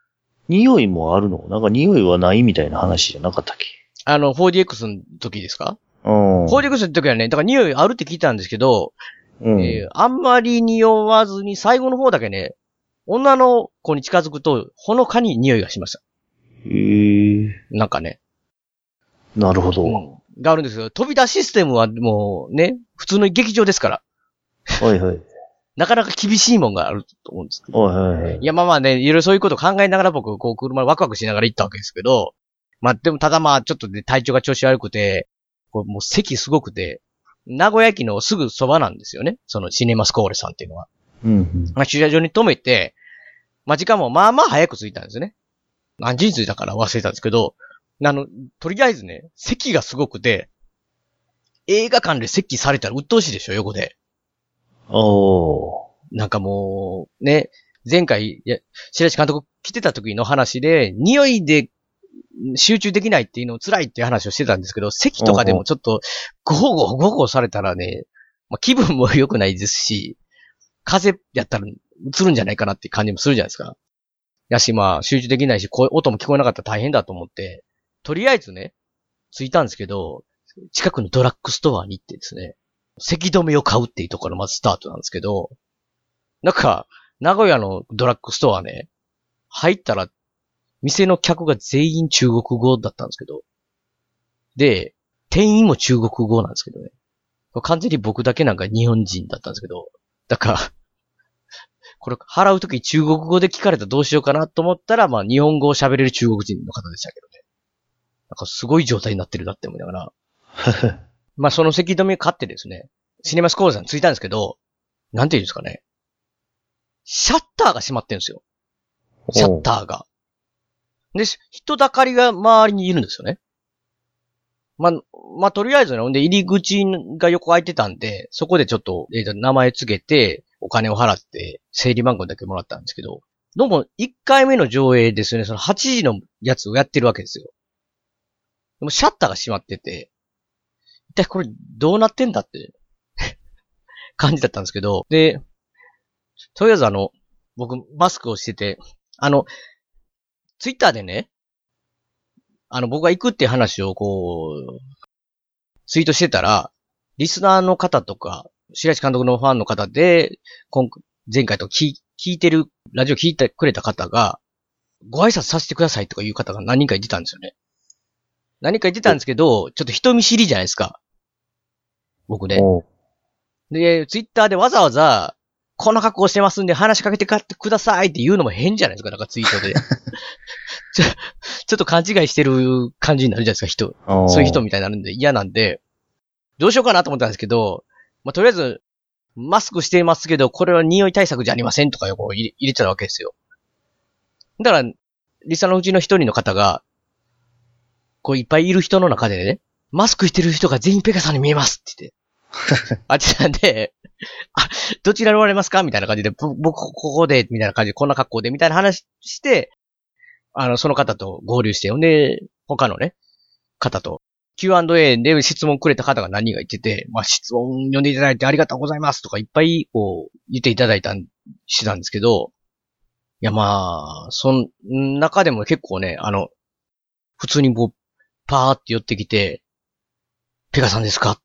匂いもあるの？なんか匂いはないみたいな話じゃなかったっけ？ あの、フォーディーエックス の時ですか？ うん。 フォーディーエックス の時はね、だから匂いあるって聞いたんですけど、 うん、 えー、あんまり匂わずに最後の方だけね、女の子に近づくと、ほのかに匂いがしました。 へー。 なんかね。 なるほど。 うん。があるんですけど、飛び出システムはもうね、普通の劇場ですから。 はいはい。 なかなか厳しいもんがあると思うんですけど。 はいはいはい。 いや、まあまあね、いろいろそういうことを考えながら僕、こう、車でワクワクしながら行ったわけですけど、まあでもただまあ、ちょっとね、体調が調子悪くて、こうもう席すごくて、名古屋駅のすぐそばなんですよね。そのシネマスコーレさんっていうのは。 うんうん。 まあ駐車場に止めて、まあ時間もまあまあ早く着いたんですよね。何時に着いたから忘れたんですけど、あの、とりあえずね、席がすごくて、映画館で席されたら鬱陶しいでしょ、横で。 おー。 なんかもう、ね、前回、いや、白石監督来てた時の話で、匂いで集中できないっていうの辛いっていう話をしてたんですけど、席とかでもちょっと、ゴーゴーゴーゴーされたらね、まあ、気分も良くないですし、風邪やったら映るんじゃないかなっていう感じもするじゃないですか。やし、まあ、集中できないし、音も聞こえなかったら大変だと思って、とりあえずね、着いたんですけど、近くのドラッグストアに行ってですね、咳止めを買うっていうところまずスタートなんですけど、なんか、名古屋のドラッグストアね、入ったら、店の客が全員中国語だったんですけど、で、店員も中国語なんですけどね、完全に僕だけなんか日本人だったんですけど、だから、これ払うとき中国語で聞かれたらどうしようかなと思ったら、まあ日本語を喋れる中国人の方でしたけどね。なんかすごい状態になってるなって思いながら。まあその咳止め買ってですね、シネマスコーレさんに着いたんですけど、なんて言うんですかね。シャッターが閉まってるんですよ。シャッターが。で、人だかりが周りにいるんですよね。まあ、まあ、とりあえずね、ほんで入り口が横空いてたんで、そこでちょっと、えー、名前告げて、お金を払って、整理番号だけもらったんですけど、どうもいっかいめの上映ですね、そのはちじのやつをやってるわけですよ。でもシャッターが閉まってて、一体これどうなってんだって感じだったんですけど、で、とりあえずあの、僕マスクをしてて、あの、ツイッターでね、あの僕が行くっていう話をこう、ツイートしてたら、リスナーの方とか、白石監督のファンの方で、今前回と聞聞いてる、ラジオ聞いてくれた方が、ご挨拶させてくださいとかいう方が何人か言ってたんですよね。何か言ってたんですけど、ちょっと人見知りじゃないですか。僕ね。で、ツイッターでわざわざ、この格好してますんで話しかけてくださいって言うのも変じゃないですか、なんかツイートで。ちょ、ちょっと勘違いしてる感じになるじゃないですか、人。そういう人みたいになるんで嫌なんで、どうしようかなと思ったんですけど、まあ、とりあえず、マスクしていますけど、これは匂い対策じゃありませんとかを入れ、入れてたわけですよ。だから、リサのうちの一人の方が、こういっぱいいる人の中でね、マスクしてる人が全員ペガさんに見えますって言って。あっちなんで、あ、どちらにおられますかみたいな感じで、僕ここで、みたいな感じで、こんな格好で、みたいな話して、あの、その方と合流して、ほんで、他のね、方と、キューアンドエー で質問くれた方が何人か言ってて、まあ、質問読んでいただいてありがとうございますとかいっぱい、こう、言っていただいたん、してたんですけど、いや、まあ、その中でも結構ね、あの、普通にこう、パーって寄ってきて、ペガさんですかって、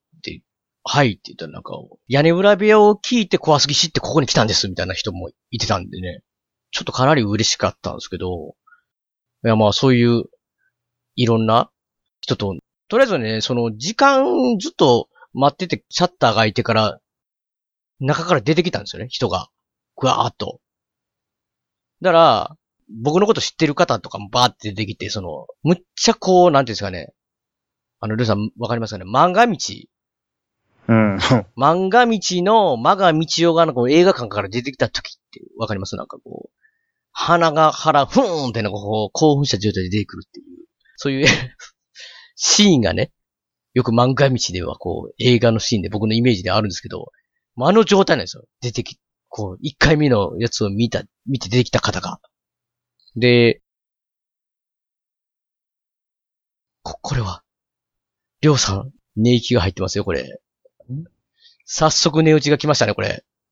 はいって言ったらなんか、屋根裏部屋を聞いて怖すぎ知ってここに来たんですみたいな人もいてたんでね、ちょっとかなり嬉しかったんですけど、いや、まあそういう、いろんな人と、とりあえずね、その時間ずっと待ってて、シャッターが開いてから、中から出てきたんですよね、人が。ぐわーっと。だから、僕のこと知ってる方とかもバーって出てきて、その、むっちゃこう、なんていうんですかね。あの、ルーさんわかりますかね、漫画道。 うん。 漫画道の、マガ道夫がのこう映画館から出てきた時ってわかります？なんかこう、鼻が腹、ふーんってなんかこう、興奮した状態で出てくるっていう、そういうシーンがね、よく漫画道ではこう、映画のシーンで僕のイメージであるんですけど、あの状態なんですよ。出てき、こう、一回目のやつを見た、見て出てきた方が。で、こ、これは、りょうさん、寝息が入ってますよ、これ。早速寝打ちが来ましたね、これ。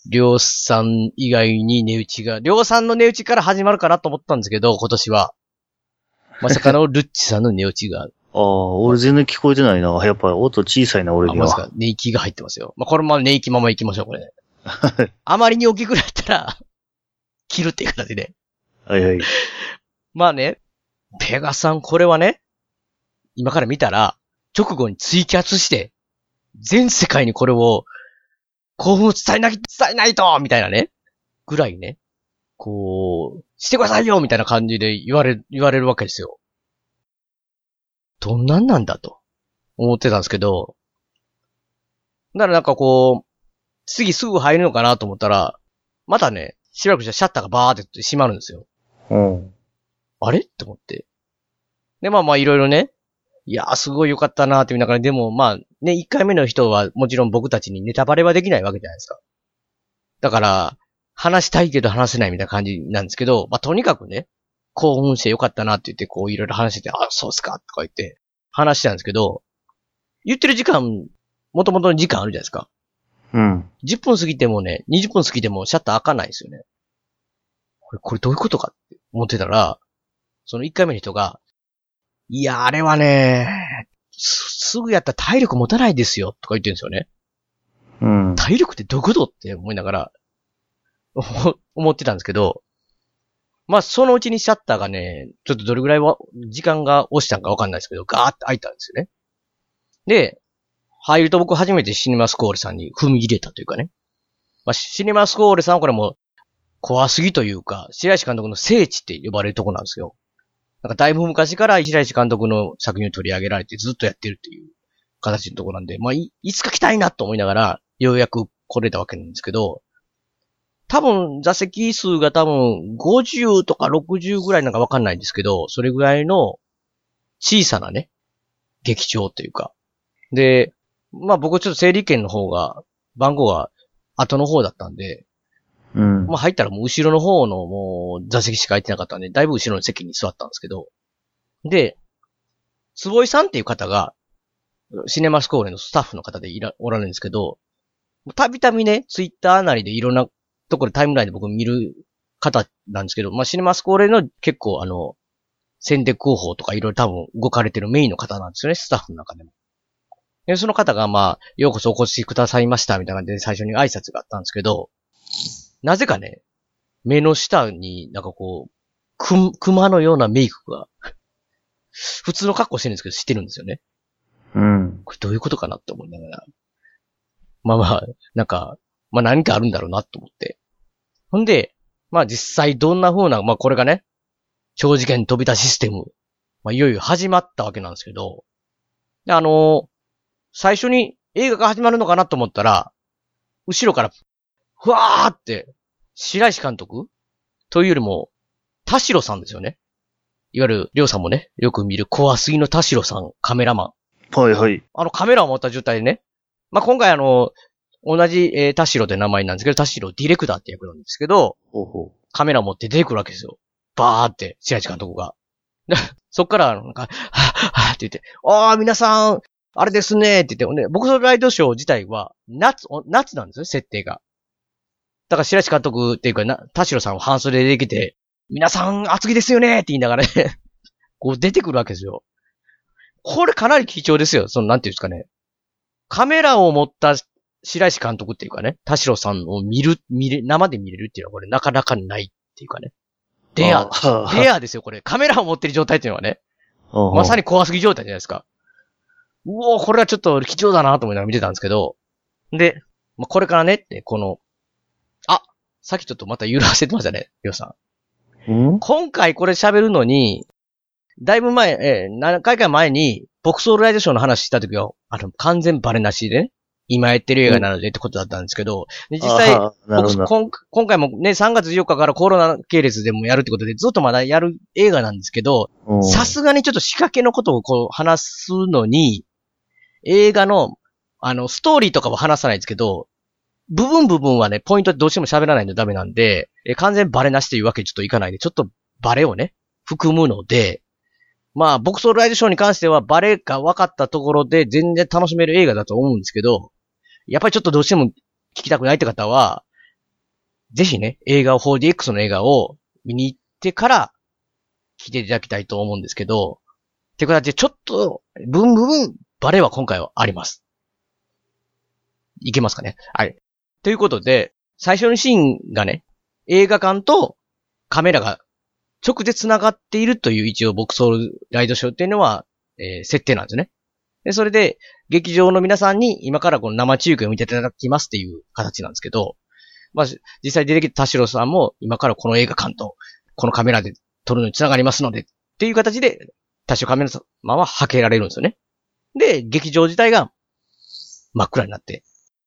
りょうさん以外に値打ちが、りょうさんの値打ちから始まるかなと思ったんですけど、今年は。まさかのルッチさんの値打ちが。 ああ、俺全然聞こえてないな。やっぱ音小さいな、俺には。 あ、まさか、寝息が入ってますよ。まあ、これも寝息まま行きましょう、これ。あまりに大きくなったら、切るっていう形で。 はいはい。 まあね、ペガさん、これはね、今から見たら、直後にツイキャスして、全世界にこれを、興奮を伝えなき、伝えないとみたいなね。ぐらいね。こう、してくださいよみたいな感じで言われ、言われるわけですよ。どんなんなんだと思ってたんですけど、だからなんかこう、次すぐ入るのかなと思ったら、またね、しばらくしたらシャッターがバーって閉まるんですよ。 うん。 あれって思って。で、まあまあいろいろね、いやーすごい良かったなーって見ながら、でもまあね、一回目の人はもちろん僕たちにネタバレはできないわけじゃないですか。だから、話したいけど話せないみたいな感じなんですけど、まあとにかくね、興奮して良かったなって言って、こういろいろ話してて、あ、そうっすかとか言って話してたんですけど、言ってる時間、もともとの時間あるじゃないですか。 うん。 じゅっぷん過ぎてもね、にじゅっぷん過ぎてもシャッター開かないんですよね。これ、これどういうことかって思ってたら、そのいっかいめの人が、いや、あれはね、す、すぐやったら体力持たないですよ、とか言ってるんですよね。 うん。 体力ってどういうことって思いながら、思ってたんですけど、まあ、そのうちにシャッターがね、ちょっとどれぐらいは、時間が押したんかわかんないですけど、ガーって開いたんですよね。で、入ると僕初めてシネマスコーレさんに踏み入れたというかね。まあ、シネマスコーレさんはこれも怖すぎというか、白石監督の聖地って呼ばれるとこなんですよ。なんかだいぶ昔から白石監督の作品を取り上げられてずっとやってるっていう形のところなんで、まあい、いつか来たいなと思いながら、ようやく来れたわけなんですけど、多分座席数が多分ごじゅうとかろくじゅうぐらいなんかわかんないんですけど、それぐらいの小さなね、劇場というか。で、まあ僕ちょっと整理券の方が、番号が後の方だったんで、 うん。 まあ入ったらもう後ろの方のもう座席しか空いてなかったんで、だいぶ後ろの席に座ったんですけど、で、坪井さんっていう方が、シネマスコーレのスタッフの方でいら、おられるんですけど、たびたびね、ツイッターなりでいろんなところでタイムラインで僕見る方なんですけど、まあシネマスコーレの結構あの、宣伝広報とかいろいろ多分動かれてるメインの方なんですよね、スタッフの中でも。で、その方がまあ、ようこそお越しくださいましたみたいな感じで最初に挨拶があったんですけど、なぜかね、目の下になんかこう、く、熊のようなメイクが、普通の格好してるんですけど、してるんですよね。 うん。 これどういうことかなって思いながら。まあまあ、なんか、まあ何かあるんだろうなと思って。ほんで、まあ実際どんな風な、まあこれがね、長時間飛び出しシステム、まあいよいよ始まったわけなんですけど、であのー、最初に映画が始まるのかなと思ったら、後ろから、ふわーって、白石監督というよりも、田代さんですよね。いわゆる、りょうさんもね、よく見る怖すぎの田代さん、カメラマン。 はいはい。 あのカメラを持った状態でね。まあ、今回あの、同じ、えー、田代って名前なんですけど、田代ディレクターって役なんですけど、 ほうほう。 カメラを持って出てくるわけですよ。バーって、白石監督が。でそっから、なんか、はぁ、はぁって言って、あー、皆さん、あれですねって言って、ね、僕のライドショー自体は、夏、夏なんですよ、設定が。だから白石監督っていうか、な、田代さんを半袖で出てきて、皆さん暑気ですよねって言いながらね、こう出てくるわけですよ。これかなり貴重ですよ。その、なんていうんですかね。カメラを持った白石監督っていうかね、田代さんを見る、見れ、生で見れるっていうのはこれなかなかないっていうかね。レア、レアですよ、これ。カメラを持ってる状態っていうのはね。まさに怖すぎ状態じゃないですか。うおー、これはちょっと貴重だなと思いながら見てたんですけど。で、まあ、これからねって、この、あ、さっきちょっとまた揺らせてましたね、りょうさん。 ん今回これ喋るのに、だいぶ前、えー、何回か前に、ボクソールライドショーの話した時は、あの、完全バレなしでね、今やってる映画なのでってことだったんですけど、で実際、僕今、今回もね、さんがつよっかからコロナ系列でもやるってことで、ずっとまだやる映画なんですけど、さすがにちょっと仕掛けのことをこう話すのに、映画の、あの、ストーリーとかは話さないんですけど、部分部分はね、ポイントでどうしても喋らないとダメなんで、え完全バレなしというわけにちょっといかないで、ちょっとバレをね、含むので、まあ、ボクソールライドショーに関してはバレが分かったところで全然楽しめる映画だと思うんですけど、やっぱりちょっとどうしても聞きたくないって方は、 ぜひね、映画を フォーディーエックス の映画を見に行ってから来ていただきたいと思うんですけど、って形でちょっと、ブンブンバレは今回はあります。いけますかね？はい。ということで、最初のシーンがね、映画館とカメラが直で繋がっているという一応ボクソールライドショーっていうのは、えー、設定なんですね。で、それで、劇場の皆さんに今からこの生中継を見ていただきますっていう形なんですけど、まあ、実際出てきた田代さんも今からこの映画館とこのカメラで撮るのに繋がりますのでっていう形で田代カメラ様ははけられるんですよね。で、劇場自体が真っ暗になって。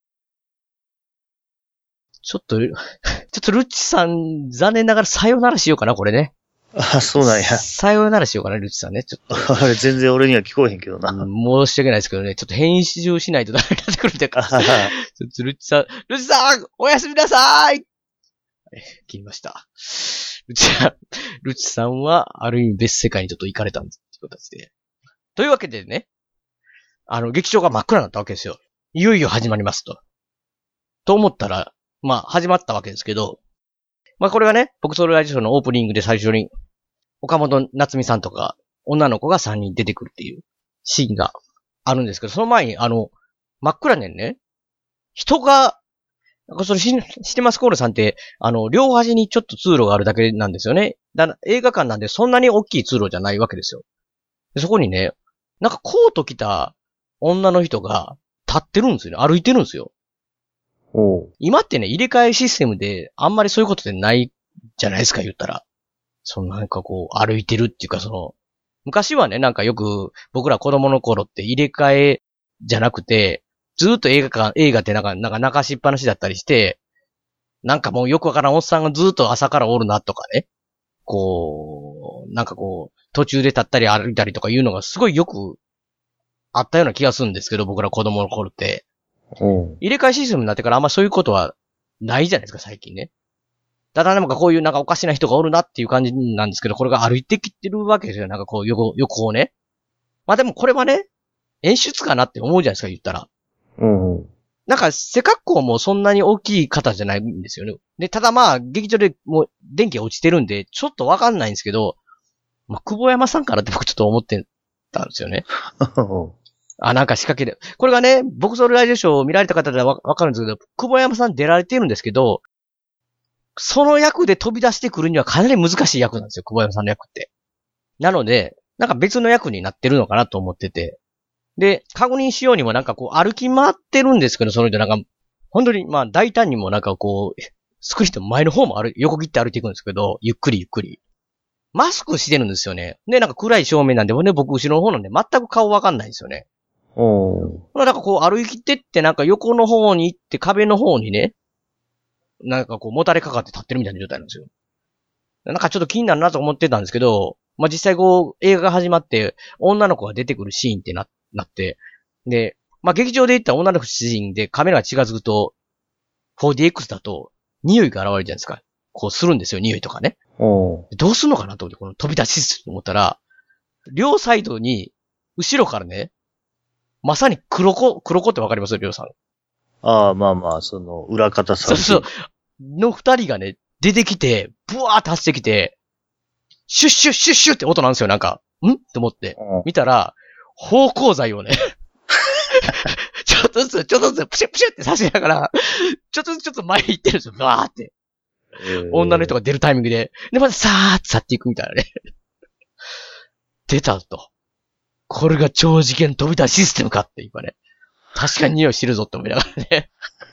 ちょっと、ちょっとルッチさん残念ながらさよならしようかな、これね。 あ、そうなんや。 さよならしようかな、ルッチさんね。ちょっと。 あれ、全然俺には聞こえへんけどな。 申し訳ないですけどね、ちょっと編集しないとダメになってくるみたいな。ちょっとルッチさん、ルッチさんおやすみなさい切りました。ルッチさん、ルッチさんは、ある意味別世界にちょっと行かれたんですっていう形で。というわけでね、あの、劇場が真っ暗になったわけですよ。いよいよ始まりますと。と思ったら、まあ、始まったわけですけど、まあこれがね、ボクソールライドショーのオープニングで最初に、岡本夏美さんとか、女の子がさんにん出てくるっていうシーンがあるんですけど、その前に、あの、真っ暗ねんね、人が、なんかそれシネマスコールさんって、あの、両端にちょっと通路があるだけなんですよね。だ映画館なんでそんなに大きい通路じゃないわけですよ。でそこにね、なんかコート着た女の人が立ってるんですよね。歩いてるんですよ。 お今ってね、入れ替えシステムであんまりそういうことってないじゃないですか、言ったら。そのなんかこう、歩いてるっていうかその、昔はね、なんかよく僕ら子供の頃って入れ替えじゃなくて、ずーっと映画館、映画ってなんか、なんか泣かしっぱなしだったりして、なんかもうよくわからんおっさんがずーっと朝からおるなとかね。こう、なんかこう、途中で立ったり歩いたりとかいうのがすごいよくあったような気がするんですけど、僕ら子供の頃って。入れ替えシステムになってからあんまそういうことはないじゃないですか、最近ね。ただなんかこういうなんかおかしな人がおるなっていう感じなんですけど、これが歩いてきてるわけですよ。なんかこう横、横をね。まあでもこれはね、演出かなって思うじゃないですか、言ったら。 うんうん。 なんか背格好もそんなに大きい方じゃないんですよね。で、ただまあ、劇場でもう電気落ちてるんで、ちょっとわかんないんですけど、まあ、久保山さんかなって僕ちょっと思ってたんですよね。あ、なんか仕掛けで。これがね、ボクソールライドショーを見られた方でわかるんですけど、久保山さん出られてるんですけど、その役で飛び出してくるにはかなり難しい役なんですよ、久保山さんの役って。なので、なんか別の役になってるのかなと思ってて。で、確認しようにもなんかこう歩き回ってるんですけど、その人なんか、本当にまあ大胆にもなんかこう、スクリーンの前の方も歩横切って歩いていくんですけど、ゆっくりゆっくり。マスクしてるんですよね。で、なんか暗い照明なんでもね、僕後ろの方なんで全く顔わかんないんですよね。 おー。 なんかこう歩いてってなんか横の方に行って壁の方にね、なんかこうもたれかかって立ってるみたいな状態なんですよ。なんかちょっと気になるなと思ってたんですけど、まあ実際こう映画が始まって女の子が出てくるシーンってな、なって、で、まあ劇場で行った女の子シーンでカメラが近づくと、フォーディーエックス だと匂いが現れるじゃないですか。こうするんですよ、匂いとかね。 おー。 どうすんのかなと思って、この飛び出しすると思ったら、両サイドに、後ろからね、まさに黒子、黒子ってわかります両さん。 ああ、まあまあ、その、裏方さん。 そうそう。の二人がね、出てきて、ブワーって走ってきて、シュッシュッシュッシュッって音なんですよ、なんか。んって思って。 うん見たら、芳香剤をね、ちょっとずつ、ちょっとずつ、プシュップシュッって刺しながら、ちょっとずつちょっと前に行ってるんですよ、バーって。女の人が出るタイミングで、で、またさーって去っていくみたいなね。出たと。これが超次元飛び出しシステムかっていうかね。確かに匂いしてるぞって思いながらね。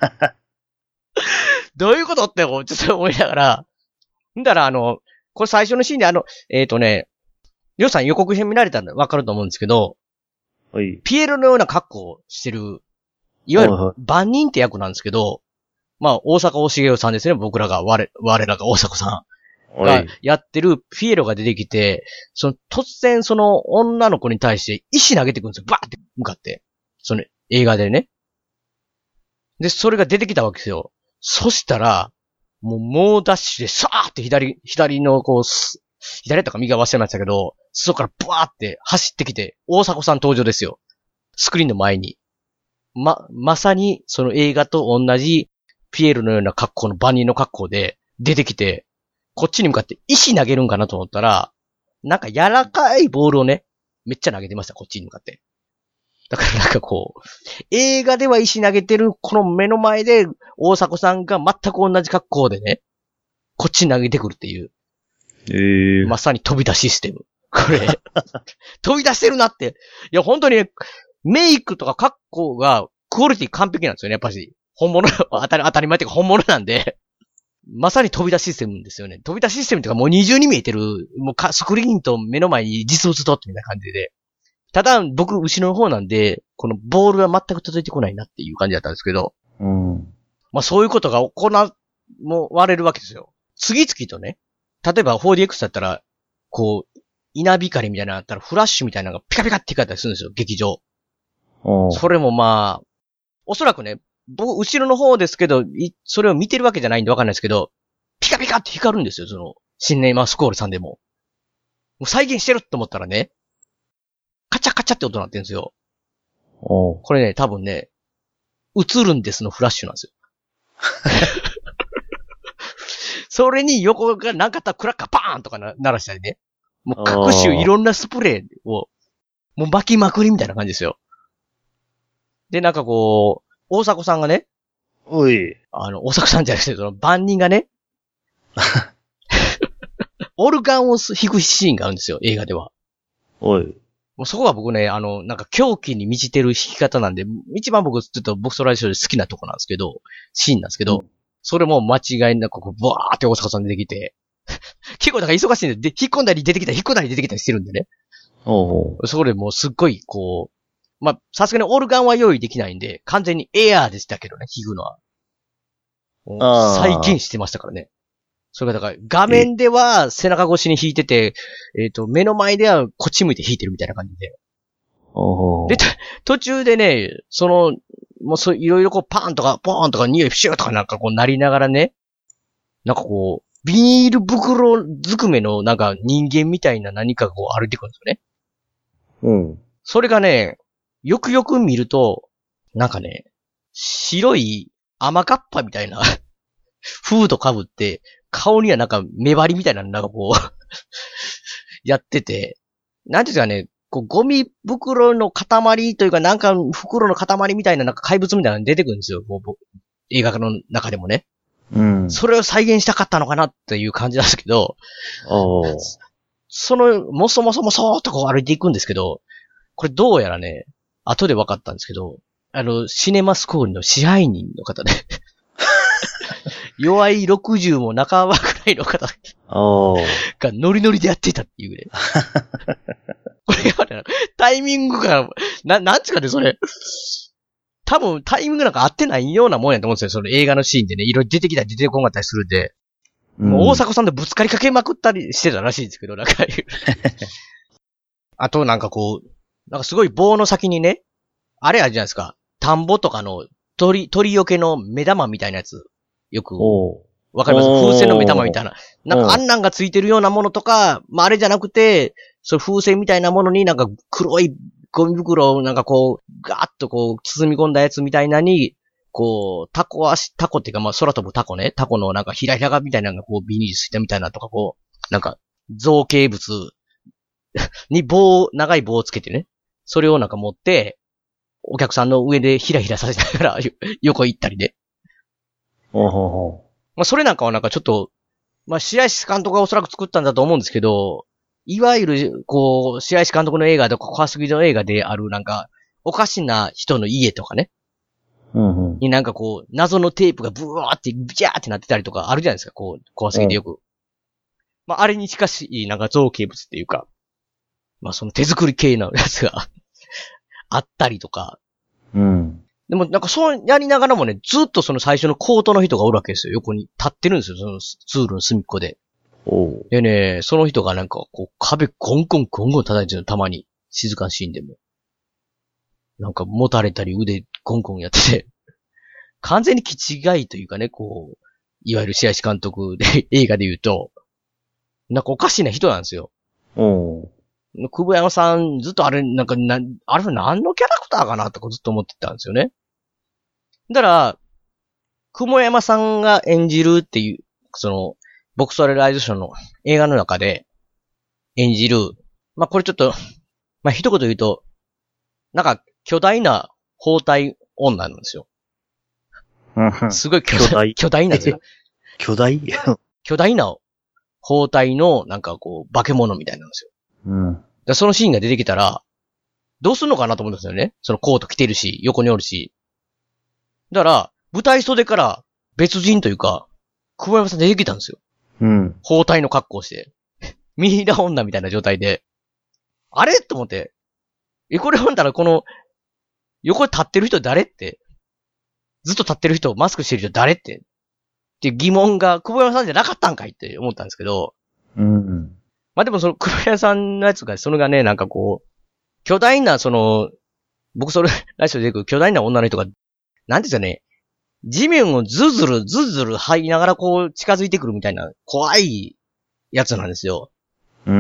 どういうことってちょっと思いながら。んだらあの、これ最初のシーンであの、えっとね、りょうさん予告編見られたらわかると思うんですけど、 はい。 ピエロのような格好をしてる、いわゆる万人って役なんですけど、まあ、大阪大重夫さんですね。僕らが、我、我らが大阪さんがやってるピエロが出てきて、その突然その女の子に対して石投げてくるんですよ。バーって向かって。その映画でね。で、それが出てきたわけですよ。そしたら、もう猛ダッシュでさーって左、左のこう、左とか右が忘れましたけど、そこからバーって走ってきて、大迫さん登場ですよ。スクリーンの前に。ま、まさにその映画と同じピエールのような格好の万人の格好で出てきて、こっちに向かって石投げるんかなと思ったら、なんか柔らかいボールをね、めっちゃ投げてました、こっちに向かって。だからなんかこう、映画では石投げてるこの目の前で大迫さんが全く同じ格好でね、こっちに投げてくるっていう。 ええー。 まさに飛び出しシステム。これ、飛び出してるなって。いや、本当にね、メイクとか格好がクオリティ完璧なんですよね、やっぱり。本物、当たり、当たり前っていうか本物なんで。まさに飛び出しシステムですよね。飛び出しシステムっていうかもう二重に見えてる、もうかスクリーンと目の前に実物とってみたいな感じで。ただ、僕、後ろの方なんで、このボールは全く届いてこないなっていう感じだったんですけど。 うん。 まあそういうことが行われるわけですよ。次々とね。例えば フォーディーエックス だったら、こう、稲光みたいなのあったらフラッシュみたいなのがピカピカって光ったりするんですよ、劇場。それもまあ、おそらくね、僕、後ろの方ですけど、それを見てるわけじゃないんでわかんないですけど、ピカピカって光るんですよ、その、シネマスコールさんでも。もう再現してるって思ったらね、カチャカチャって音になってるんですよ。これね、多分ね、映るんですのフラッシュなんですよ。それに横がなかったらクラッカーバーンとかな鳴らしたりね。もう各種いろんなスプレーを、もう巻きまくりみたいな感じですよ。で、なんかこう、大迫さんがね、 おい。 あの、大迫さんじゃなくて、その万人がね、オルガンを弾くシーンがあるんですよ、映画では。 おい。 もうそこは僕ね、あの、なんか狂気に満ちてる弾き方なんで、一番僕、ちょっとボクソライショーで好きなとこなんですけど、シーンなんですけど、うん、それも間違いなくこう、ブワーって大阪さん出てきて、結構だから忙しいんで、で引っ込んだり出てきたり、引っ込んだり出てきたりしてるんでね。 おう。 そこでもうすっごい、こう、まあ、さすがにオルガンは用意できないんで、完全にエアーでしたけどね、弾くのは。再現してましたからね。それがだから、画面では背中越しに弾いてて、えっと、目の前ではこっち向いて弾いてるみたいな感じで。 おで、途中でね、その、もうそう、いろいろこう、パーンとか、ポーンとか、匂いプシューとかなんかこうなりながらね、なんかこう、ビニール袋ずくめのなんか人間みたいな何かがこう歩いてくるんですよね。 うん。 それがね、よくよく見ると、なんかね、白い甘かっぱみたいなフード被って、顔にはなんか目張りみたいなのなんかこうやってて、なんていうんですかね、こうゴミ袋の塊というかなんか袋の塊みたいななんか怪物みたいなの出てくるんですよ。こう映画の中でもね。 うん。 それを再現したかったのかなっていう感じなんですけど、 おその、もそもそもそーっとこう歩いていくんですけど、これどうやらね、後で分かったんですけど、あの、シネマスコールの支配人の方で、弱いろくじゅうも半ばくらいの方がノリノリでやってたっていうね。これがね、タイミングが、な、なんつうかね、それ、多分タイミングなんか合ってないようなもんやと思うんですよ。その映画のシーンでね、いろいろ出てきたり出てこなかったりするんで、うん、もう大迫さんとぶつかりかけまくったりしてたらしいんですけど、なんかあとなんかこう、なんかすごい棒の先にね、あれあるじゃないですか。田んぼとかの鳥、鳥よけの目玉みたいなやつ。よく、わかります？風船の目玉みたいな。なんかあんなんがついてるようなものとか、まああれじゃなくて、そう風船みたいなものになんか黒いゴミ袋をなんかこう、ガーッとこう包み込んだやつみたいなに、こう、タコ足、タコっていうかまあ空飛ぶタコね。タコのなんかひらひらがみたいなのがこうビニールついたみたいなとかこう、なんか造形物に棒、長い棒をつけてね。それをなんか持って、お客さんの上でヒラヒラさせながら横行ったりで。 おほほ。 まあそれなんかはなんかちょっと、まあ白石監督がおそらく作ったんだと思うんですけど、いわゆるこう白石監督の映画とか小杉の映画であるなんかおかしな人の家とかね。 うんうん。 になんかこう謎のテープがブワーってビャーってなってたりとかあるじゃないですか、こう小杉でよく。うん、まああれに近しいなんか造形物っていうか、まあその手作り系のやつがあったりとか。 うん。 でもなんかそうやりながらもね、ずっとその最初のコートの人がおるわけですよ。横に立ってるんですよ。そのツールの隅っこで。 おう。 でね、その人がなんかこう壁ゴンゴンゴンゴン叩いてるのたまに。静かなシーンでも。なんか持たれたり腕ゴンゴンやってて。完全に気違いというかね、こう、いわゆる白石監督で映画で言うと、なんかおかしな人なんですよ。 おう。 久保山さん、ずっとあれ、なんか、な、あれ何のキャラクターかなとかずっと思ってたんですよね。だから、 雲山さんが演じるっていう、その、ボクサルライズションの映画の中で演じる、まあ、これちょっと、まあ、一言言うと、なんか巨大な包帯女なんですよ。すごい巨大、巨大なんですよ。 巨大巨大な包帯のなんかこう、化け物みたいなんですよ。 うん。 でそのシーンが出てきたら、どうすんのかなと思うんですよね。そのコート着てるし、横におるし。だから、舞台袖から別人というか、久保山さん出てきたんですよ。 うん。 包帯の格好をして。ミイラ女みたいな状態で。あれと思って。え、これ読んだらこの、横に立ってる人誰って。ずっと立ってる人、マスクしてる人誰って。っていう疑問が、久保山さんじゃなかったんかいって思ったんですけど。 うん。 まあでもその久保山さんのやつが、それがね、なんかこう、巨大な、その、僕それ、来週で出てくる巨大な女の人が、なんですよね。地面をズズル、ズズル這いながらこう近づいてくるみたいな怖いやつなんですよ。 うん。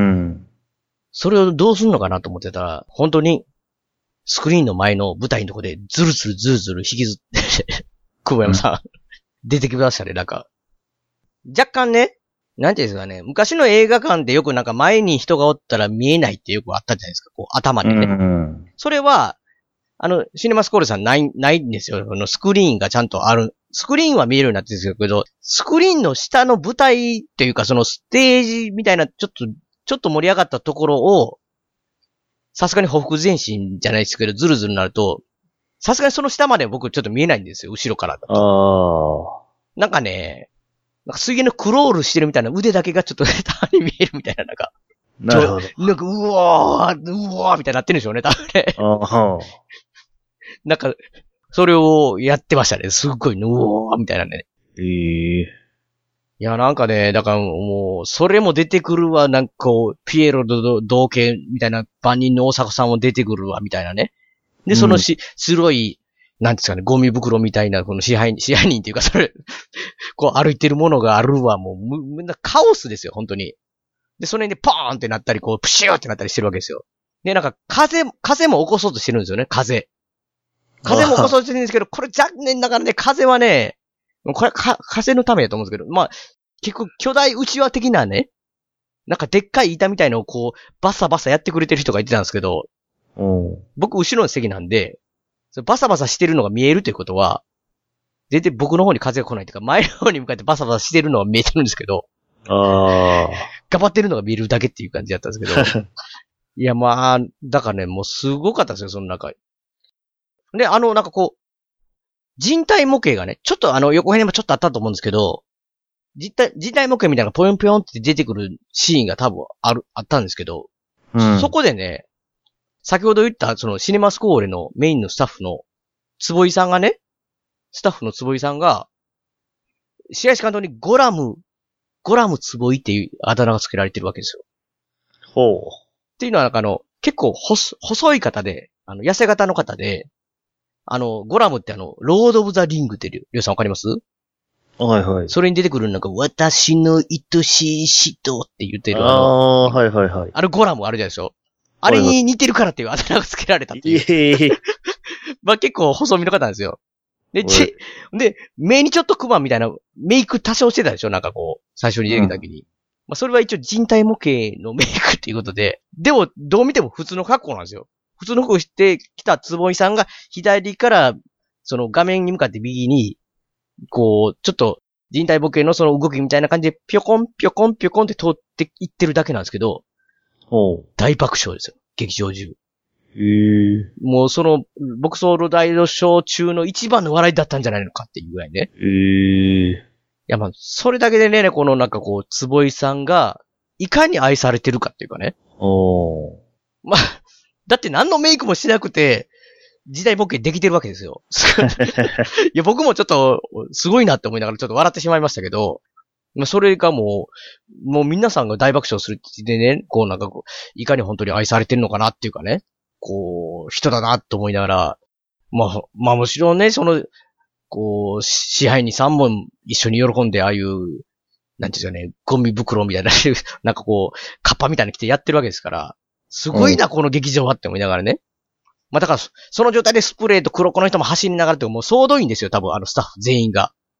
それをどうすんのかなと思ってたら、本当にスクリーンの前の舞台のとこでズルズルズルズル引きずって、久保山さん、うん、出てきましたね、なんか。若干ね、なんていうんですかね、昔の映画館でよくなんか前に人がおったら見えないってよくあったじゃないですか、こう頭でね。 うん、 それは、あの、シネマスコーレさんない、ないんですよ。あの、スクリーンがちゃんとある。スクリーンは見えるようになってるんですけど、スクリーンの下の舞台っていうか、そのステージみたいな、ちょっと、ちょっと盛り上がったところを、さすがにほふ前進じゃないですけど、ズルズルになると、さすがにその下まで僕ちょっと見えないんですよ、後ろからだと。 ああ。 なんかね、なんか水泳のクロールしてるみたいな腕だけがちょっとたまに見えるみたいな、なんか。 なるほど。 なんか、うわー、うわーみたいになってるんでしょうね、多分ね。 ああ。 なんか、それをやってましたね。すっごい、うおーみたいなね。 ええー。 いや、なんかね、だからもう、それも出てくるわ、なんかこう、ピエロの同型みたいな万人の大阪さんも出てくるわ、みたいなね。で、そのし、うん、白い、なんですかね、ゴミ袋みたいな、この支配人、支配人っていうか、それ、こう歩いてるものがあるわ、もう、む、む、カオスですよ、本当に。で、それでポーンってなったり、こう、プシューってなったりしてるわけですよ。で、なんか、風、風も起こそうとしてるんですよね、風。風も起こそうとしてるんですけど、これ残念ながらね、風はね、これか、風のためだと思うんですけど、まあ、結構巨大内輪的なね、なんかでっかい板みたいのをこう、バサバサやってくれてる人がいてたんですけど、僕後ろの席なんで、バサバサしてるのが見えるということは、全然僕の方に風が来ないというか、前の方に向かってバサバサしてるのは見えてるんですけど、 ああ。 頑張ってるのが見えるだけっていう感じだったんですけど、いやまあ、だからね、もうすごかったですよ、その中。で、あの、なんかこう、人体模型がね、ちょっとあの、横辺にもちょっとあったと思うんですけど、実体、人体模型みたいなポヨンポヨンって出てくるシーンが多分ある、あったんですけど、うん、そこでね、先ほど言ったそのシネマスコーレのメインのスタッフの坪井さんがね、スタッフの坪井さんが、白石監督にゴラム、ゴラム坪井っていうあだ名が付けられてるわけですよ。 ほう。 っていうのはなんかあの、結構細、細い方で、あの、痩せ型の方で、あの、ゴラムってあの、ロード・オブ・ザ・リングってりょうさんわかります？ はいはい。 それに出てくるなんか、私の愛しい人って言ってる。 ああ、はいはいはい。 あれゴラムあるじゃないですか。あれに似てるからっていうあだ名が付けられたっていう。 いえまあ結構細身の方なんですよ。で、ち、で、目にちょっとクマみたいなメイク多少してたでしょなんかこう、最初に出てきた時に。うん、まあそれは一応人体模型のメイクっていうことで、でも、どう見ても普通の格好なんですよ。普通の服をしてきた坪井さんが左からその画面に向かって右にこうちょっと人体模型のその動きみたいな感じでピョコンピョコンピョコンって通っていってるだけなんですけど、大爆笑ですよ劇場中。 へー。 もうそのボクソール大のショー中の一番の笑いだったんじゃないのかっていうぐらいね。 へー。いやまあそれだけでねこのなんかこう坪井さんがいかに愛されてるかっていうかね。 おー。 まあ。だって何のメイクもしなくて、時代ボケできてるわけですよ。いや、僕もちょっと、すごいなって思いながらちょっと笑ってしまいましたけど、まあ、それがもう、もう皆さんが大爆笑するってでね、こうなんかこう、いかに本当に愛されてるのかなっていうかね、こう、人だなと思いながら、まあ、まあもちろんね、その、こう、支配にさんぼん一緒に喜んで、ああいう、なんていうんですかね、ゴミ袋みたいな、なんかこう、カッパみたいに着てやってるわけですから、すごいな、この劇場はって思いながらね。まあ、だから、その状態でスプレーと黒子の人も走りながらって、もう総動員ですよ、多分、あのスタッフ全員が。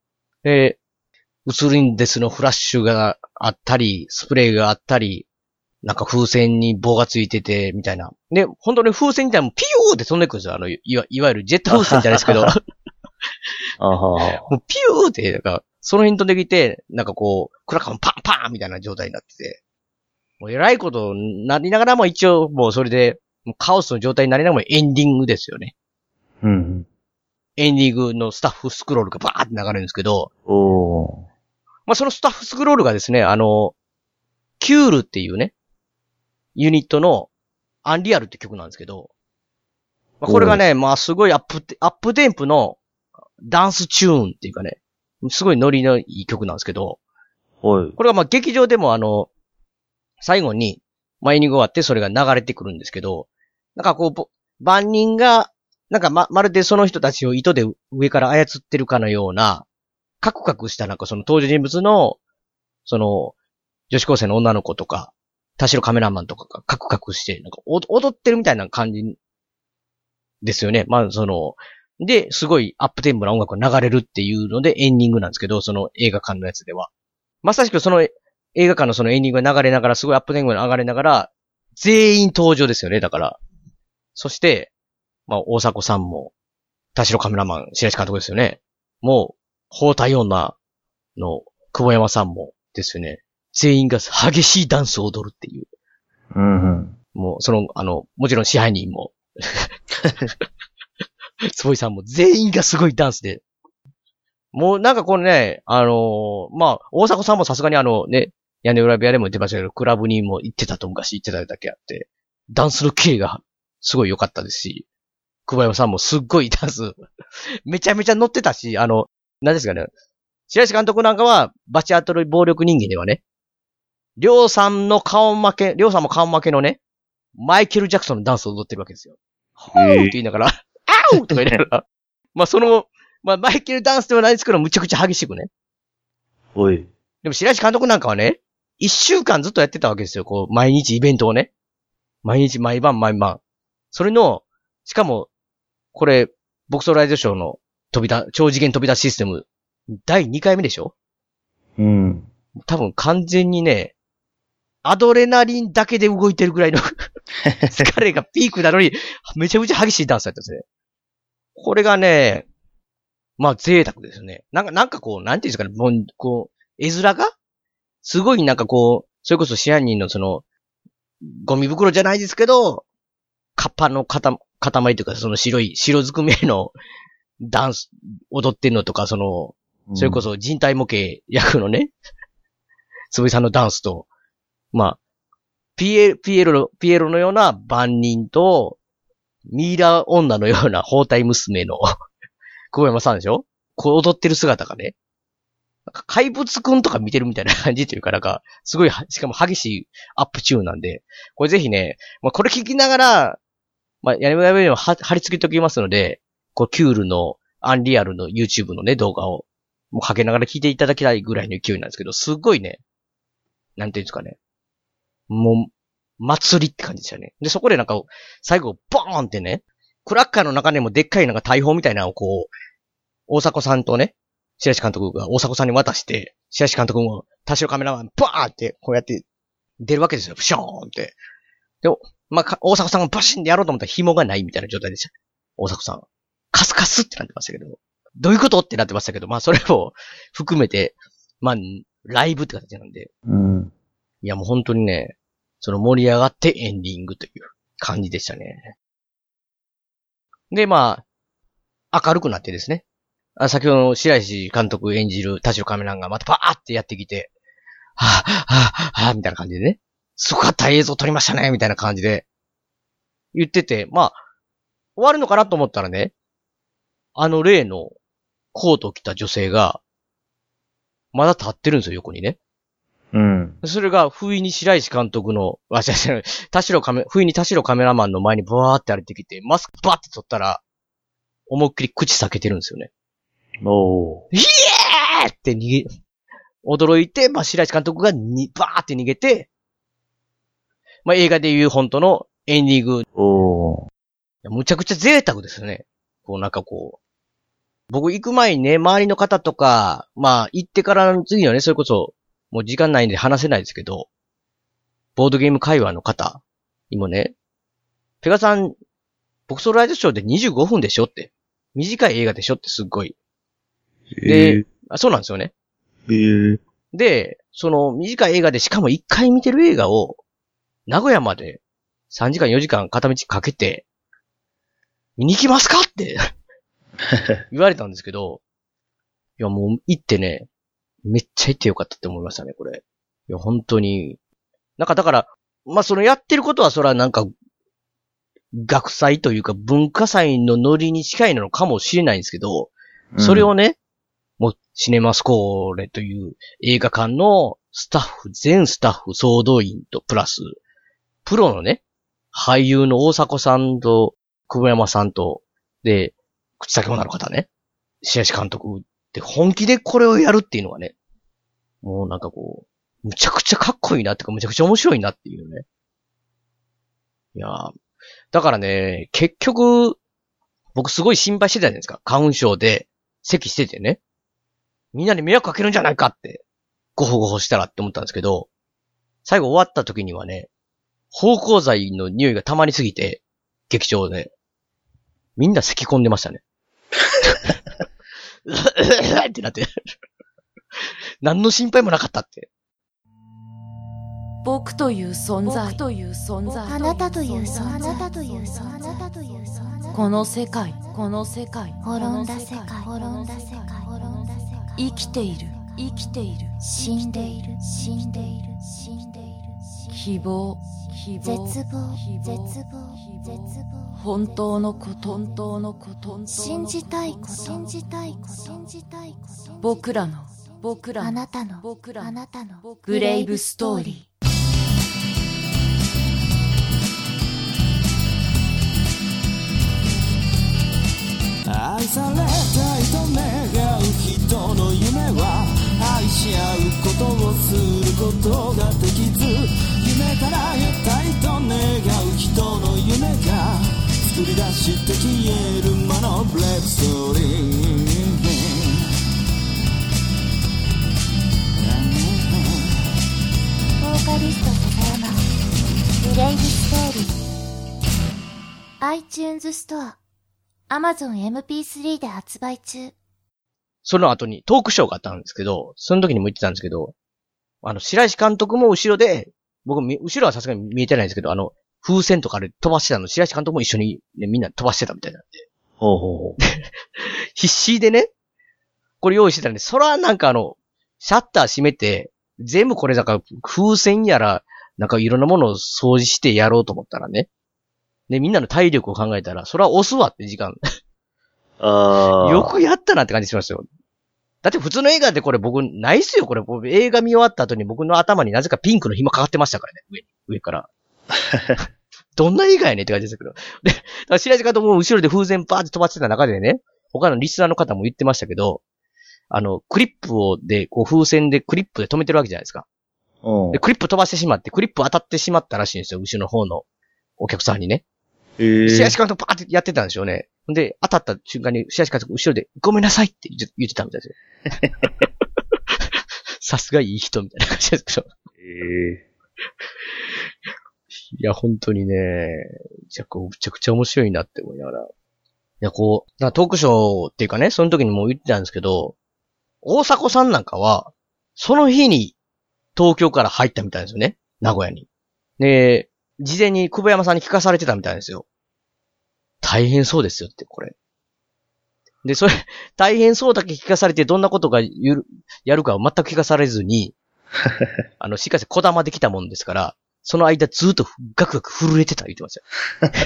で、映るんですのフラッシュがあったり、スプレーがあったり、なんか風船に棒がついてて、みたいな。で、本当に風船みたいなのピューって飛んでくるんですよ。あの、いわ、いわゆるジェット風船じゃないですけど。 あはもうピューって、なんか、その辺飛んできて、なんかこう、クラッカーもパンパンみたいな状態になってて、もう偉いことになりながらも一応もうそれで、もうカオスの状態になりながらもエンディングですよね。 うん。 エンディングのスタッフスクロールがバーって流れるんですけど、 おー。 まあそのスタッフスクロールがですね、あの、キュールっていうね、ユニットのアンリアルって曲なんですけど、まあ、これがね、まあすごいアップ、アップテンプのダンスチューンっていうかね、すごいノリのいい曲なんですけど、 はい。 これがまあ劇場でもあの、最後に、マイニング終わってそれが流れてくるんですけど、なんかこう、万人が、なんかま、まるでその人たちを糸で上から操ってるかのような、カクカクしたなんかその登場人物の、その、女子高生の女の子とか、田代カメラマンとかがカクカクして、なんか踊ってるみたいな感じですよね。まあその、で、すごいアップテンポな音楽が流れるっていうのでエンディングなんですけど、その映画館のやつでは。まさしくその映画館のそのエンディングが流れながら、すごいアップテンポが流れながら、全員登場ですよね、だから。そして、まあ大迫さんも、田代カメラマン、白石監督ですよね。もう、包帯女の久保山さんもですよね。全員が激しいダンスを踊るっていう。 うんうん。 もう、その、あの、もちろん支配人も。坪井さんも全員がすごいダンスで。もうなんかこのね、あのー、まあ、大迫さんもさすがにあのね、屋根裏部屋でも言ってましたけど、クラブにも行ってたと昔行ってただけあって、ダンスのキレがすごい良かったですし、久保山さんもすっごいダンス、めちゃめちゃ乗ってたし、あの、何ですかね、白石監督なんかは、バチ当たる暴力人間ではね、りょうさんの顔負け、りょうさんも顔負けのね、マイケル・ジャクソンのダンスを踊ってるわけですよ。 えー、 って言いながら、アウとか言いながら、まあその、まあマイケルダンスではないですけど、むちゃくちゃ激しくね。 おい。 でも白石監督なんかはね、一週間ずっとやってたわけですよ。こう、毎日イベントをね。毎日毎晩毎晩。それの、しかも、これ、ボクソライズショーの飛びだ、超次元飛び出しシステム、だいにかいめでしょ？ うん。 多分完全にね、アドレナリンだけで動いてるぐらいの疲れがピークなのに、めちゃめちゃ激しいダンスだったんですね。これがね、まあ贅沢ですね。なんか、なんかこう、なんていうんですかね、もう、こう、絵面がすごいなんかこう、それこそ支配人のその、ゴミ袋じゃないですけど、カッパの塊、塊というか、その白い、白ずくめのダンス、踊ってんのとか、その、それこそ人体模型役のね、つぶいさんのダンスと、まあ、ピエ、ピエロ、ピエロのような万人と、ミイラ女のような包帯娘の久保山さんでしょ？こう踊ってる姿がね、なんか怪物くんとか見てるみたいな感じというか、なんか、すごい、しかも激しいアップチューンなんで、これぜひね、まあ、これ聞きながら、まあ、やめやめにも貼り付けておきますので、こう、キュールの、アンリアルの YouTube のね、動画を、もうかけながら聞いていただきたいぐらいの勢いなんですけど、すっごいね、なんていうんですかね、もう、祭りって感じでしたね。で、そこでなんか、最後、ボーンってね、クラッカーの中にもでっかいなんか大砲みたいなのをこう、大迫さんとね、白石監督が大迫さんに渡して、白石監督も田代カメラマンバーンってこうやって出るわけですよ。プショーンって。で、まあ、大迫さんがバシンでやろうと思ったら紐がないみたいな状態でした。大迫さん。カスカスってなってましたけど。どういうことってなってましたけど、まあそれを含めて、まあ、ライブって形なんで。 うん。 いやもう本当にね、その盛り上がってエンディングという感じでしたね。で、まあ、明るくなってですね。あ、先ほどの白石監督演じる田代カメラマンがまたバーってやってきて、はぁ、はぁ、はぁ、みたいな感じでね。すごかった映像撮りましたね、みたいな感じで言ってて、まあ、終わるのかなと思ったらね、あの例のコートを着た女性が、まだ立ってるんですよ、横にね。 うん。 それが、不意に白石監督の、あ、違う違う、田代カメ、不意に田代カメラマンの前にブワーって歩いてきて、マスクバーって取ったら、思いっきり口裂けてるんですよね。 おー。 イエーって逃げ、驚いて、まあ、白石監督がに、バーって逃げて、まあ、映画でいう本当のエンディング。 おー。 むちゃくちゃ贅沢ですね。こう、なんかこう、 僕行く前にね、周りの方とか、まあ行ってからの次のね、それこそ、もう時間ないんで話せないですけど、ボードゲーム会話の方にもね、ペガさん、ボクソーライドショーでにじゅうごふんでしょって。短い映画でしょってすっごい。で、えー、あ、そうなんですよね。 えー、 で、その短い映画でしかもいっかい見てる映画を、名古屋までさんじかんよじかん片道かけて、見に行きますかって言われたんですけど、いやもう行ってね、めっちゃ行ってよかったって思いましたね、これ。いや、本当に。なんかだから、まあ、そのやってることはそれはなんか、学祭というか文化祭のノリに近いのかもしれないんですけど、うん、それをね、もうシネマスコーレという映画館のスタッフ、全スタッフ総動員とプラス、プロのね、俳優の大迫さんと久保山さんと、で、口先女の方ね、白石監督って本気でこれをやるっていうのはね、もうなんかこう、むちゃくちゃかっこいいなっていうか、むちゃくちゃ面白いなっていうね。いやー、だからね、結局、僕すごい心配してたじゃないですか。花粉症で咳しててね。みんなに迷惑かけるんじゃないかって、ごほごほしたらって思ったんですけど、最後終わった時にはね、芳香剤の匂いが溜まりすぎて、劇場で、みんな咳込んでましたね。うってなって。何の心配もなかったって。 僕という存在、僕という存在、 あなたという存在、あなたという存在、あなたという存在、 この世界、この世界、 滅んだ世界、滅んだ世界、滅んだ世界、 生きている、生きている、 死んでいる、死んでいる、死んでいる、 希望、希望、 絶望、絶望、絶望、 本当のこと、本当のこと、 信じたいこと、信じたいこと、信じたいこと、 僕らの、僕らの、 あなたの、 僕らの、 あなたの、 グレイブストーリー。 愛されたいと願う人の夢は愛し合うことをすることができず、夢から得たいと願う人の夢が作り出して消えるものブレイブストーリー。 ボーカリスト笹山グレイブストーリー iTunes ストアAmazon エムピースリー で発売中。 その後にトークショーがあったんですけど、その時にも言ってたんですけど、あの、白石監督も後ろで、僕、後ろはさすがに見えてないんですけど、あの、風船とかで飛ばしてたの、白石監督も一緒に、ね、みんな飛ばしてたみたいなんで。 ほうほうほう。 必死でね、これ用意してたんで、そらなんかあの、シャッター閉めて、全部これだから風船やら、なんかいろんなものを掃除してやろうと思ったらね。で、みんなの体力を考えたら、それは押すわって時間。 ああ。 よくやったなって感じしますよ。だって普通の映画でこれ僕、ないっすよ、これ。僕映画見終わった後に僕の頭になぜかピンクの紐かかってましたからね、上に、上から。どんな映画やねんって感じですけど。で、だから白石監督も後ろで風船バーって飛ばしてた中でね、他のリスナーの方も言ってましたけど、あの、クリップをで、こう風船でクリップで止めてるわけじゃないですか。 うん。 で、クリップ飛ばしてしまって、クリップ当たってしまったらしいんですよ、後ろの方のお客さんにね。 えー、 白石監督パーってやってたんでしょうね。で、当たった瞬間に白石監督後ろでごめんなさいって言ってたみたいですよ。さすがいい人みたいな感じですけど。 えー、 いや、本当にね、めちゃくちゃ面白いなって思いながら。いや、こう、トークショーっていうかね、その時にも言ってたんですけど、大迫さんなんかは、その日に東京から入ったみたいですよね。名古屋に。で、事前に久保山さんに聞かされてたみたいですよ。大変そうですよって、これ。で、それ、大変そうだけ聞かされて、どんなことがゆるやるかを全く聞かされずに、あの、しかし小玉できたもんですから、その間ずっとガクガク震えてた言ってました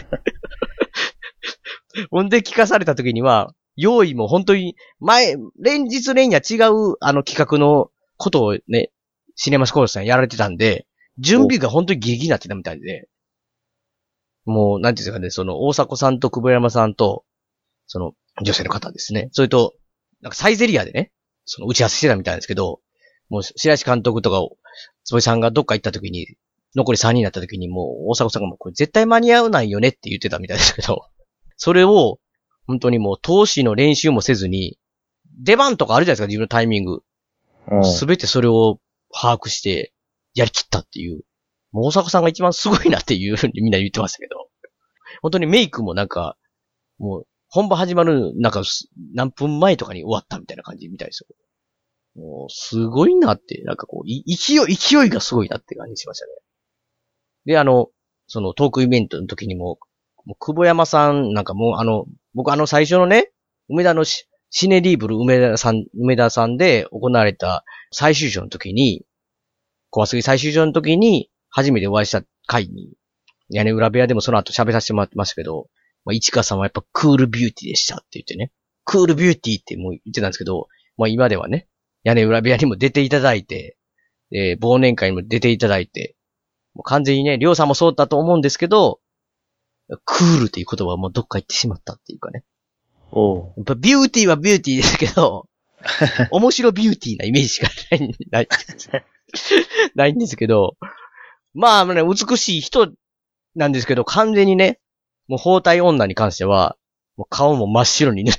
よ。ほんで聞かされた時には、用意も本当に、前、連日連夜違う、あの企画のことをね、シネマスコールさんやられてたんで、準備が本当にギリギリになってたみたいで、もう、なんていうんですかね、その、大迫さんと久保山さんと、その、女性の方ですね。それと、なんかサイゼリアでね、その、打ち合わせしてたみたいですけど、もう、白石監督とか、坪井さんがどっか行った時に、残りさんにんになった時に、もう、大迫さんがもう、これ絶対間に合わないよねって言ってたみたいですけど、それを、 本当にもう投資の練習もせずに、出番とかあるじゃないですか、自分のタイミング。すべ、うん、てそれを把握して、やりきったっていう。もう大阪さんが一番すごいなっていうふうにみんな言ってましたけど。本当にメイクもなんか、もう、本番始まる、なんか、何分前とかに終わったみたいな感じみたいですよ。もう、すごいなって、なんかこう、勢い、勢いがすごいなって感じしましたね。で、あの、そのトークイベントの時にも、もう久保山さん、なんかもうあの、僕あの最初のね、梅田のシネリーブル梅田さん、梅田さんで行われた最終章の時に、小杉最終章の時に、初めてお会いした回に、屋根裏部屋でもその後喋らせてもらってましたけど、まあ、市川さんはやっぱクールビューティーでしたって言ってね。クールビューティーってもう言ってたんですけど、まあ今ではね、屋根裏部屋にも出ていただいて、えー、忘年会にも出ていただいて、もう完全にね、りょうさんもそうだと思うんですけど、クールっていう言葉はもうどっか行ってしまったっていうかね。 おう。 やっぱビューティーはビューティーですけど、面白ビューティーなイメージしかない、ない、ないんですけど、まあね、美しい人なんですけど、完全にね、もう包帯女に関しては、もう顔も真っ白に塗って、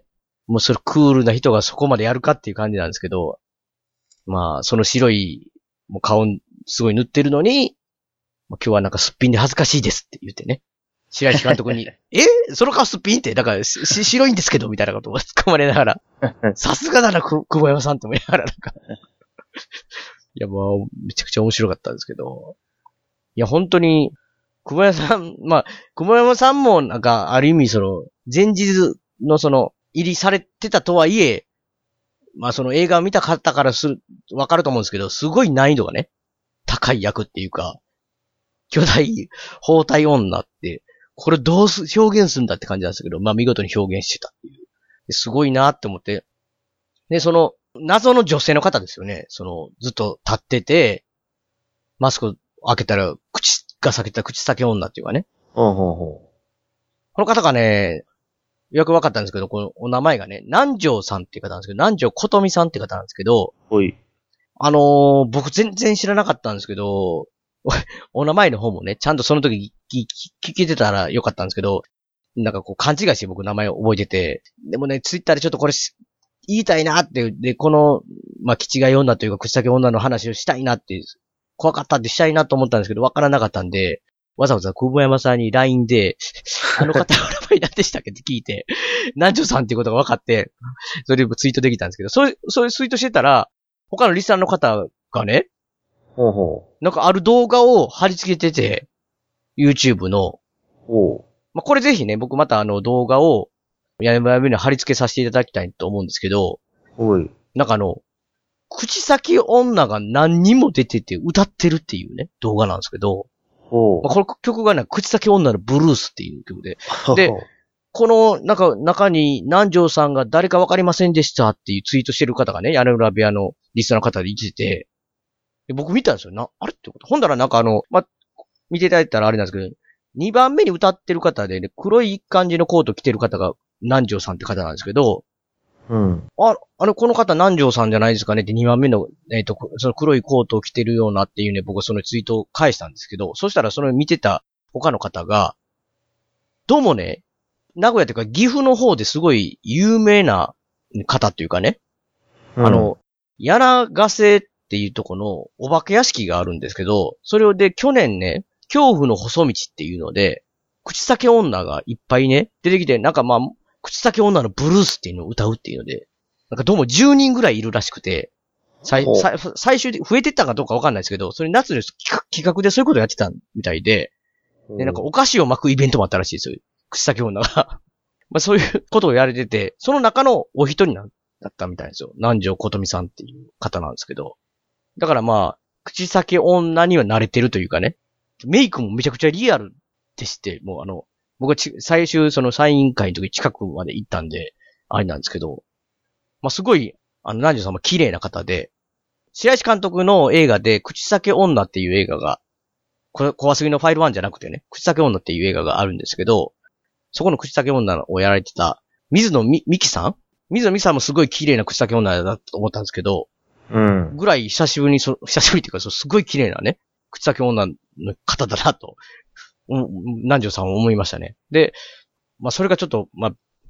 もうそれクールな人がそこまでやるかっていう感じなんですけど、まあ、その白い、もう顔すごい塗ってるのに、今日はなんかすっぴんで恥ずかしいですって言ってね。白石監督に、えその顔すっぴんって、だからし白いんですけどみたいなことを突っ込まれながら、さすがだな、久保山さんって思いながらなんか。いや、もう、めちゃくちゃ面白かったんですけど。いや、本当に、久保山さん、まあ、久保山さんもなんか、ある意味その、前日のその、入りされてたとはいえ、まあその映画を見た方からする、わかると思うんですけど、すごい難易度がね、高い役っていうか、巨大包帯女って、これどうす表現するんだって感じなんですけど、まあ見事に表現してたっていう。すごいなって思って。で、その、謎の女性の方ですよね。その、ずっと立ってて、マスク開けたら、口が裂けた口裂け女っていうかね。 ほうほうほう。 この方がね、よく分かったんですけど、このお名前がね、南條さんっていう方なんですけど、南條琴美さんっていう方なんですけど、 おい。 あのー、僕全然知らなかったんですけど、お名前の方もね、ちゃんとその時聞聞けてたらよかったんですけど、なんかこう勘違いして僕名前を覚えてて、でもね、ツイッターでちょっとこれ言いたいなって、で、この、まあ、気違い女というか口先女の話をしたいなって、怖かったってしたいなと思ったんですけど、わからなかったんで、わざわざ久保山さんに ライン で、あの方の名前何でしたっけって聞いて、南條さんっていうことが分かって、それでツイートできたんですけど、それ、それツイートしてたら、他のリスナーの方がね、 ほうほなんかある動画を貼り付けてて、YouTube の。 おう。 まあ、これぜひね、僕またあの動画を、屋根裏部屋に貼り付けさせていただきたいと思うんですけど、 おい。 なんかあの、口先女が何人も出てて歌ってるっていうね、動画なんですけど、 おう。 まあ、この曲がね、口先女のブルースっていう曲で、で、この中、中に南條さんが誰かわかりませんでしたっていうツイートしてる方がね、屋根裏部屋のリスナーの方でいてて、で僕見たんですよ。な、あれってこと。ほんだらなんかあの、ま、見ていただいたらあれなんですけど、にばんめに歌ってる方でね、黒い感じのコート着てる方が南條さんって方なんですけど、 うん。 あ、あの、この方南條さんじゃないですかねってにばんめの、えっと、その黒いコートを着てるようなっていうね、僕はそのツイートを返したんですけど、そしたらその見てた他の方が、どうもね、名古屋というか岐阜の方ですごい有名な方っていうかね、うん、あの、柳ヶ瀬っていうとこのお化け屋敷があるんですけど、それで去年ね、恐怖の細道っていうので、口先女がいっぱいね、出てきて、なんかまあ、口先女のブルースっていうのを歌うっていうので、なんかどうもじゅうにんぐらいいるらしくて、最、最、最終で増えてったかどうかわかんないですけど、それ夏の企画でそういうことやってたみたいで、で、なんかお菓子を巻くイベントもあったらしいですよ。口先女が。まあそういうことをやれてて、その中のお一人だったみたいですよ。南條琴美さんっていう方なんですけど。だからまあ、口先女には慣れてるというかね。メイクもめちゃくちゃリアルでして、もうあの、僕はち最終そのサイン会の時近くまで行ったんで、あれなんですけど、まあすごい、あの、南條さんも綺麗な方で、白石監督の映画で、口先女っていう映画が、これ、小杉のファイルワンじゃなくてね、口先女っていう映画があるんですけど、そこの口先女をやられてた、水野美紀さん水野美紀さんもすごい綺麗な口先女だと思ったんですけど、 うん。 ぐらい久しぶりにそ、久しぶりっていうか、すごい綺麗なね、口先女の方だなと、うん、南條さんは思いましたね。で、まあそれがちょっと、まあ、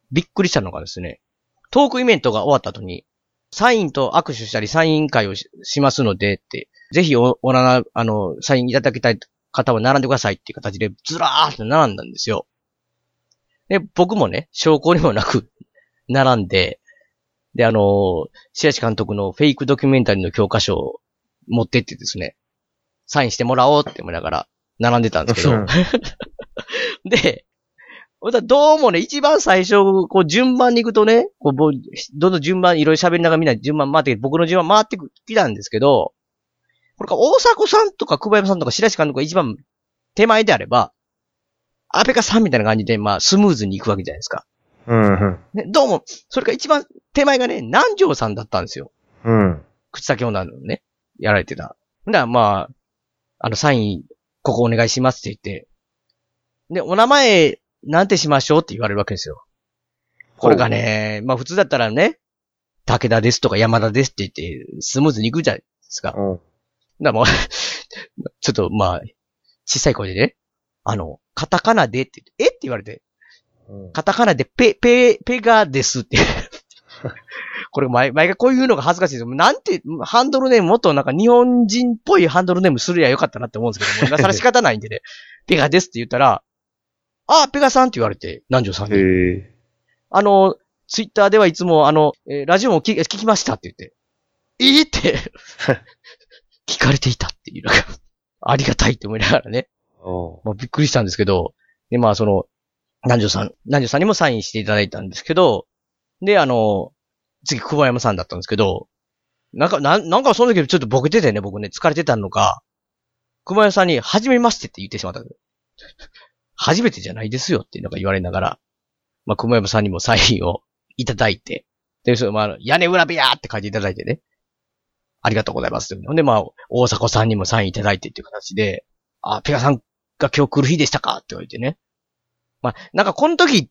びっくりしたのがですね、トークイベントが終わった後に、サインと握手したりサイン会を し, しますのでって、ぜひお、おなら、あの、サインいただきたい方は並んでくださいっていう形でずらーっと並んだんですよ。で、僕もね、証拠にもなく並んで、で、あの、白石監督のフェイクドキュメンタリーの教科書を持ってってですね、サインしてもらおうって思いながら並んでたんですけど、で、どうもね、一番最初、こう順番に行くとね、こうどんどん順番いろいろ喋りながらみんな順番回って、僕の順番回ってきたんですけど、これか大迫さんとか久保山さんとか白石監督が一番手前であれば、安倍かさんみたいな感じで、まあ、スムーズに行くわけじゃないですか。 うんうん。 ね、どうも、それが一番手前がね、南條さんだったんですよ。 うん。 口先女のね、やられてた。だからまあ、あの、サイン、ここお願いしますって言って、で、お名前、なんてしましょうって言われるわけですよ。これがね、まあ普通だったらね、武田ですとか山田ですって言って、スムーズに行くじゃないですか。 うん。 だからもう、ちょっとまあ、小さい声でね、あの、カタカナでって言って、えって言われて、 うん、 カタカナでペ、ペ、ペガですって。これ毎、毎回こういうのが恥ずかしいですよ。なんて、ハンドルネームもっとなんか日本人っぽいハンドルネームするやよかったなって思うんですけども、今更仕方ないんでね、ペガですって言ったら、ああ、ペガさんって言われて、南條さんに。 へあの、ツイッターではいつもあの、えー、ラジオも聞聞きましたって言って、えー、って聞かれていたっていう、なんか、ありがたいって思いながらね。まあ、びっくりしたんですけど、で、まあその、南條さん、南條さんにもサインしていただいたんですけど、で、あの、次、久保山さんだったんですけど、なんか、なんなんかその時ちょっとボケててね、僕ね、疲れてたのか、久保山さんに、はじめましてって言ってしまった。初めてじゃないですよってなんか言われながら、まあ、久保山さんにもサインをいただいて、で、その、まあ、屋根裏部屋って書いていただいてね、ありがとうございます。ほんで、まあ、大迫さんにもサインいただいてっていう形で、あ、ペガさんが今日来る日でしたかって言われてね。まあ、なんかこの時って、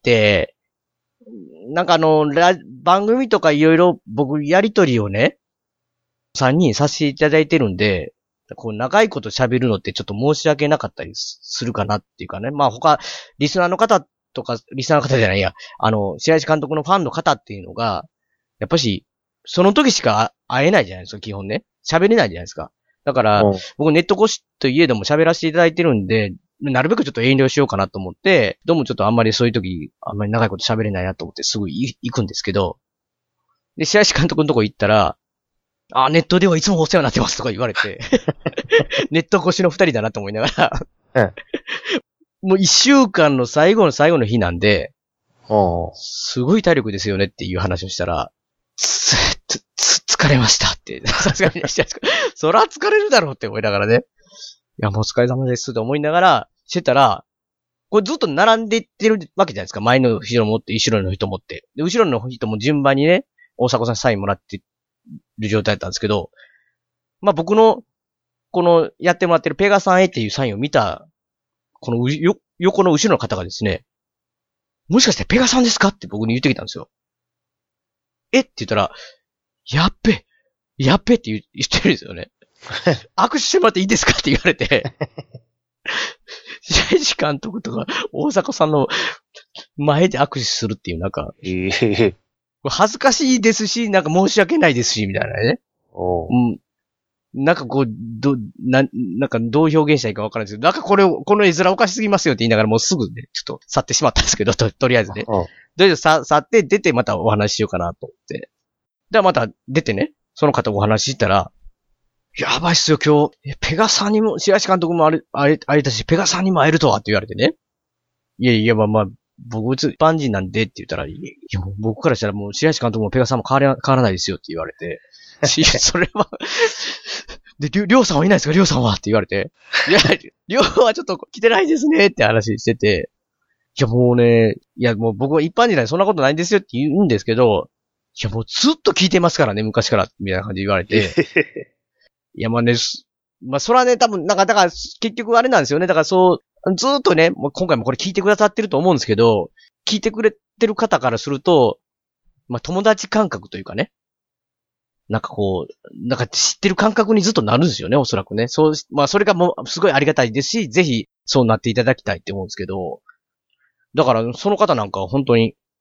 なんかあの、ラ番組とかいろいろ僕やりとりをね、さんにんさせていただいてるんで、こう長いこと喋るのってちょっと申し訳なかったりするかなっていうかね。まあ他、リスナーの方とか、リスナーの方じゃないや、あの、白石監督のファンの方っていうのが、やっぱし、その時しか会えないじゃないですか、基本ね。喋れないじゃないですか。だから、僕ネット越しといえども喋らせていただいてるんで、なるべくちょっと遠慮しようかなと思って、どうもちょっとあんまりそういう時、あんまり長いこと喋れないなと思ってすぐ行くんですけど、で、白石監督のとこ行ったら、あ、ネットではいつもお世話になってますとか言われて、ネット越しの二人だなと思いながら、もう一週間の最後の最後の日なんで、すごい体力ですよねっていう話をしたら、つ、つ、つ、疲れましたって、さすがに、そら疲れるだろうって思いながらね、いや、もうお疲れ様ですって思いながらしてたら、これずっと並んでいってるわけじゃないですか。前の人持って、後ろの人持って。で、後ろの人も順番にね、大迫さんサインもらってる状態だったんですけど、まあ僕の、このやってもらってるペガさんへっていうサインを見た、このよ横の後ろの方がですね、もしかしてペガさんですかって僕に言ってきたんですよ。えって言ったら、やっべ、やっべって言ってるんですよね。握手してもらっていいですかって言われて、白石監督とか大迫さんの前で握手するっていうなんか、えー、恥ずかしいですし、なんか申し訳ないですし、みたいなね。おうん、なんかこう、ど、な、なんかどう表現したらいいかわからないですけど、なんかこれを、この絵面おかしすぎますよって言いながらもうすぐね、ちょっと去ってしまったんですけど、と、とりあえずね。とりあえずさ、去って出てまたお話ししようかなと思って。ではまた出てね、その方お話ししたら、やばいっすよ、今日。ペガさんにも、白石監督もあれ、あれ、あれだし、ペガさんにも会えるとはって言われてね。いやいや、まあまあ、僕、一般人なんでって言ったら、いや、僕からしたらもう、白石監督もペガさんも変わら、変わらないですよって言われて。それは、で、りょ、りょうさんはいないですかりょうさんはって言われて。いや、りょうはちょっと来てないですねって話してて。いや、もうね、いや、もう僕は一般人なんでそんなことないんですよって言うんですけど、いや、もうずっと聞いてますからね、昔から、みたいな感じで言われて。いや、まあね、まあ、それはね、多分、なんか、だから、結局あれなんですよね。だからそう、ずーっとね、もう今回もこれ聞いてくださってると思うんですけど、聞いてくれてる方からすると、まあ、友達感覚というかね。なんかこう、なんか知ってる感覚にずっとなるんですよね、おそらくね。そう、まあ、それがもう、すごいありがたいですし、ぜひ、そうなっていただきたいって思うんですけど、だから、その方なんかは本当に、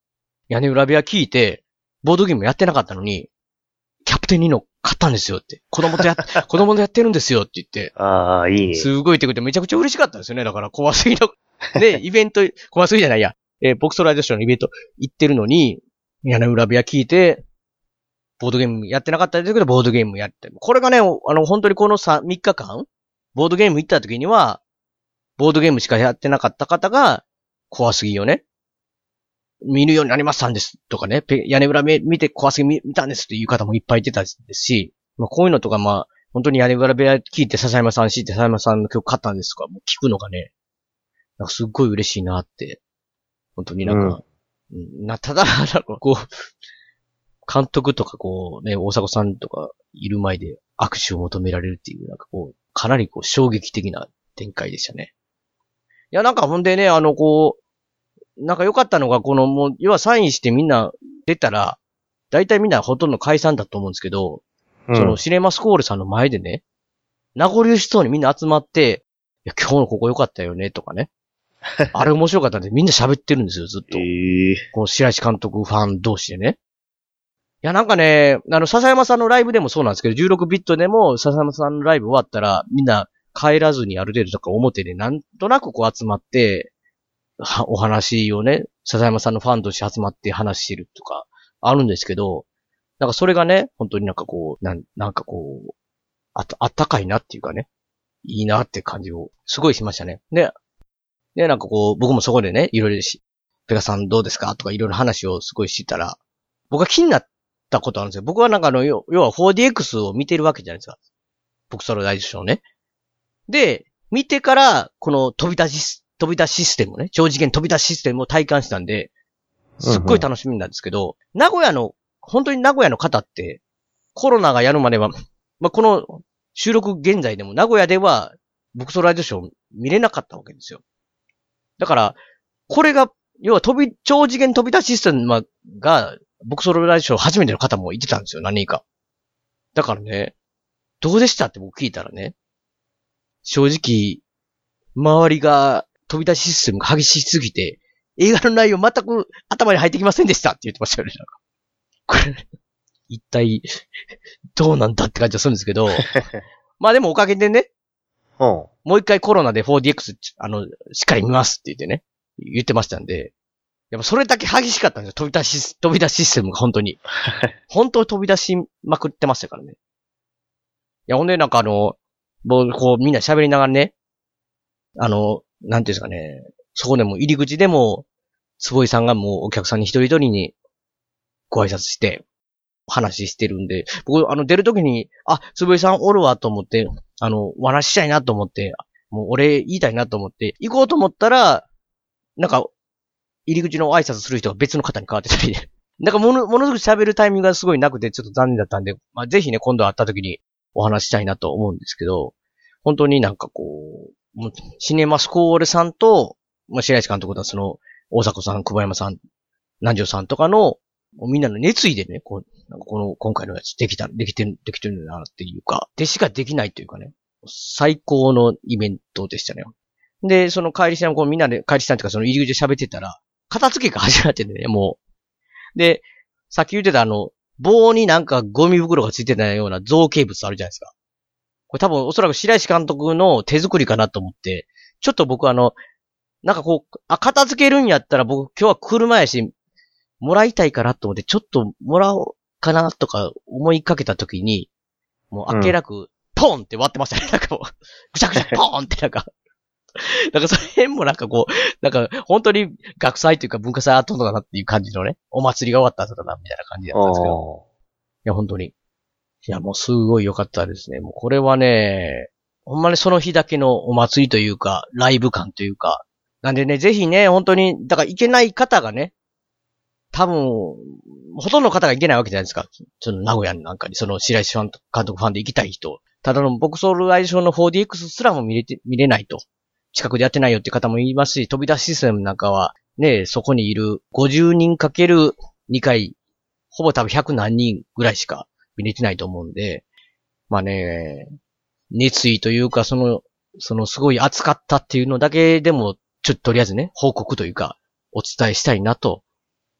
屋根裏部屋聞いて、ボードゲームやってなかったのに、キャプテンニノ買ったんですよって。子供とや、子供とやってるんですよって言って。 ああ、いいね。 すごいってくれてめちゃくちゃ嬉しかったんですよね。だから怖すぎの、ね、イベント、怖すぎじゃないや。えー、ボクソライドショーのイベント行ってるのに、屋根裏部屋聞いて、ボードゲームやってなかったですけど、ボードゲームやって。これがね、あの、本当にこのさ、みっかかん、ボードゲーム行った時には、ボードゲームしかやってなかった方が、怖すぎよね。見るようになりましたんですとかね、屋根裏見て怖すぎ見たんですっていう方もいっぱいいてたですし、まあこういうのとかまあ、本当に屋根裏部屋聞いて笹山さん知って笹山さんの曲買ったんですとか、もう聞くのがね、なんかすっごい嬉しいなって、本当になんか、うん、な、ただ、なんかこう、監督とかこうね、大迫さんとかいる前で握手を求められるっていう、なんかこう、かなりこう衝撃的な展開でしたね。いやなんかほんでね、あのこう、なんか良かったのが、このもう、要はサインしてみんな出たら、大体みんなほとんど解散だと思うんですけど、うん、そのシネマスコールさんの前でね、名残惜しそうにみんな集まって、いや今日のここ良かったよね、とかね。あれ面白かったんでみんな喋ってるんですよ、ずっと。えー、この白石監督ファン同士でね。いやなんかね、あの、笹山さんのライブでもそうなんですけど、じゅうろくビットでも笹山さんのライブ終わったら、みんな帰らずにある程度とか表でなんとなくこう集まって、お話をね、笹山さんのファンとして集まって話してるとか、あるんですけど、なんかそれがね、本当になんかこう、なん、なんかこう、あた、あったかいなっていうかね、いいなって感じを、すごいしましたね。で、で、なんかこう、僕もそこでね、いろいろし、ペガさんどうですかとかいろいろ話をすごいしてたら、僕が気になったことあるんですよ。僕はなんかあの、要は フォーディーエックス を見てるわけじゃないですか。ボクソロ大受賞ね。で、見てから、この飛び出し、飛び出しシステムね、超次元飛び出しシステムを体感したんで、すっごい楽しみなんですけど、うんうん、名古屋の、本当に名古屋の方って、コロナがやるまでは、まあ、この収録現在でも名古屋では、ボクソロライドショー見れなかったわけですよ。だから、これが、要は飛び、超次元飛び出しシステムが、ボクソロライドショー初めての方も言ってたんですよ、何人か。だからね、どうでしたって僕聞いたらね、正直、周りが、飛び出しシステムが激しすぎて、映画の内容全く頭に入ってきませんでしたって言ってましたよね。なんかこれ、一体、どうなんだって感じがするんですけど、まあでもおかげでね、うん、もう一回コロナで フォーディーエックス、あの、しっかり見ますって言ってね、言ってましたんで、やっぱそれだけ激しかったんですよ。飛び出し、飛び出しシステムが本当に。本当に飛び出しまくってましたからね。いや、ほんでなんかあの、もうこうみんな喋りながらね、あの、なんていうんですかね、そこでも入り口でも、坪井さんがもうお客さんに一人一人にご挨拶して、話してるんで、僕、あの、出るときに、あ、坪井さんおるわと思って、あの、お話ししたいなと思って、もう俺言いたいなと思って、行こうと思ったら、なんか、入り口の挨拶する人が別の方に変わってたりで、なんかもの、ものすごく喋るタイミングがすごいなくて、ちょっと残念だったんで、まあ、ぜひね、今度会ったときにお話したいなと思うんですけど、本当になんかこう、もうシネマスコーレさんと、まあ、白石監督とその、大迫さん、久保山さん、南條さんとかの、みんなの熱意でね、こう、なんかこの、今回のやつできた、できてる、できてるんだなっていうか、でしかできないというかね、最高のイベントでしたね。で、その帰りしさん、こうみんなで、帰りしさんとかその入り口で喋ってたら、片付けが始まっててね、もう。で、さっき言ってたあの、棒になんかゴミ袋がついてたような造形物あるじゃないですか。これ多分おそらく白石監督の手作りかなと思って、ちょっと僕あの、なんかこう、あ、片付けるんやったら僕今日は車やし、もらいたいかなと思って、ちょっともらおうかなとか思いかけたときに、もうあっけなく、ポンって割ってましたね。なんかもう、ぐちゃぐちゃポンってなんか、なんかその辺もなんかこう、なんか本当に学祭というか文化祭あったのかなっていう感じのね、お祭りが終わった後だなみたいな感じだったんですけど。いや本当に。いやもうすごい良かったですね。もうこれはね、ほんまにその日だけのお祭りというか、ライブ感というか。なんでね、ぜひね、本当に、だから行けない方がね、多分、ほとんどの方が行けないわけじゃないですか。その名古屋なんかに、その白石監督ファンで行きたい人。ただのボクソールアイショーの フォーディーエックス すらも見れて、見れないと。近くでやってないよって方も言いますし、飛び出しシステムなんかは、ね、そこにいるごじゅうにんかけるにかい、ほぼ多分ひゃくなんにんぐらいしか見れてないと思うんで、まあね、熱意というか、その、そのすごい熱かったっていうのだけでも、ちょっととりあえずね、報告というか、お伝えしたいなと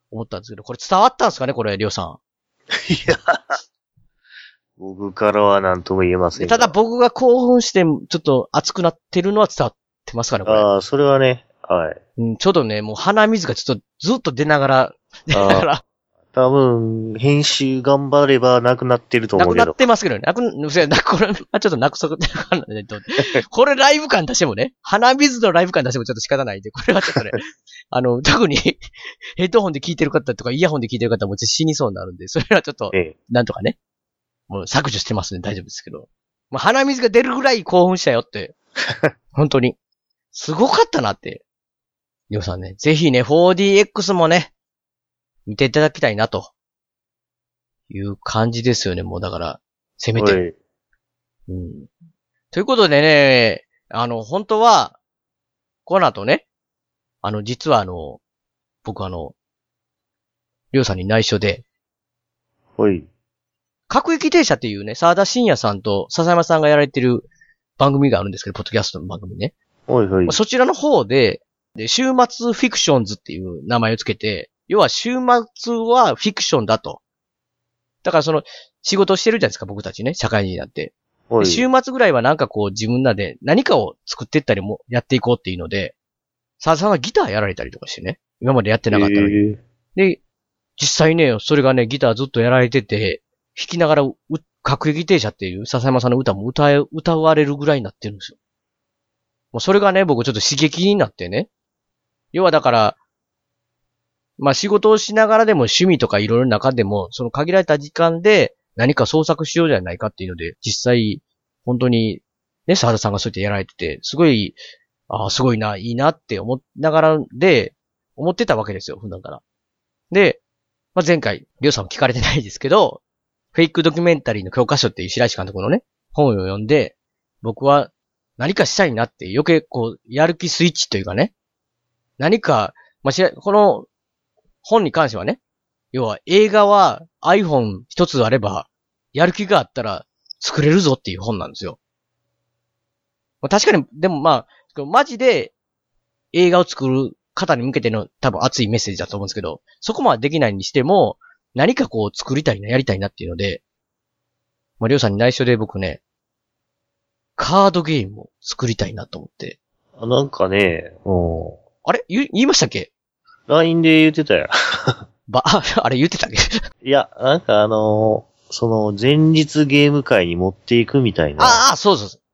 思ったんですけど、これ伝わったんですかねこれ、りょうさん。 いや、僕からは何とも言えませんが。 ただ僕が興奮して、ちょっと熱くなってるのは伝わってますかねこれ。 ああ、それはね、はい。 うん、ちょうどね、もう鼻水がちょっとずっと出ながら、出ながら。 多分、編集頑張ればなくなってると思うけど。 なくなってますけどね。なく、これ、ちょっとなくそくってわかんないね。これライブ感出してもね、鼻水のライブ感出してもちょっと仕方ないんで、これはちょっとね、あの、特にヘッドホンで聞いてる方とかイヤホンで聞いてる方も死にそうになるんで、それはちょっと、なんとかね、もう削除してますね。大丈夫ですけど。もう鼻水が出るぐらい興奮したよって、本当に。すごかったなって。りょうさんね、ぜひね、フォーディーエックス もね、見ていただきたいなと。いう感じですよね、もうだから、せめて。うん。ということでね、あの、本当は、この後ね、あの、実はあの、僕あの、りょうさんに内緒で、 はい。 各駅停車っていうね、沢田信也さんと笹山さんがやられてる番組があるんですけど、ポッドキャストの番組ね。 はいはい。 そちらの方で、で、週末フィクションズっていう名前をつけて、要は週末はフィクションだと。だからその、仕事をしてるじゃないですか、僕たちね、社会人になって。で週末ぐらいはなんかこう自分らで何かを作っていったりもやっていこうっていうので、沢田さんはギターやられたりとかしてね。今までやってなかったのに。えー、で、実際ね、それがね、ギターずっとやられてて、弾きながら、各駅停車っていう笹山さんの歌も歌え、歌われるぐらいになってるんですよ。もうそれがね、僕ちょっと刺激になってね。要はだから、まあ仕事をしながらでも趣味とかいろいろな中でも、その限られた時間で何か創作しようじゃないかっていうので、実際、本当に、ね、沢田さんがそうやってやられてて、すごい、ああ、すごいな、いいなって思いながらで、思ってたわけですよ、普段から。で、まあ、前回、りょうさんも聞かれてないですけど、フェイクドキュメンタリーの教科書っていう白石監督のね、本を読んで、僕は何かしたいなって余計こう、やる気スイッチというかね、何か、まあ、この本に関してはね、要は映画は iPhone 一つあれば、やる気があったら作れるぞっていう本なんですよ。まあ、確かに、でもまあ、マジで映画を作る方に向けての多分熱いメッセージだと思うんですけど、そこまでできないにしても、何かこう作りたいな、やりたいなっていうので、まあ、りょうさんに内緒で僕ね、カードゲームを作りたいなと思って。 あ、なんかね、うん。 あれ言、言いましたっけ ?ライン で言ってたよ。 ば、あれ言ってたっけいや、なんかあのー、その前日ゲーム会に持っていくみたいな。 ああ、そうそうそう。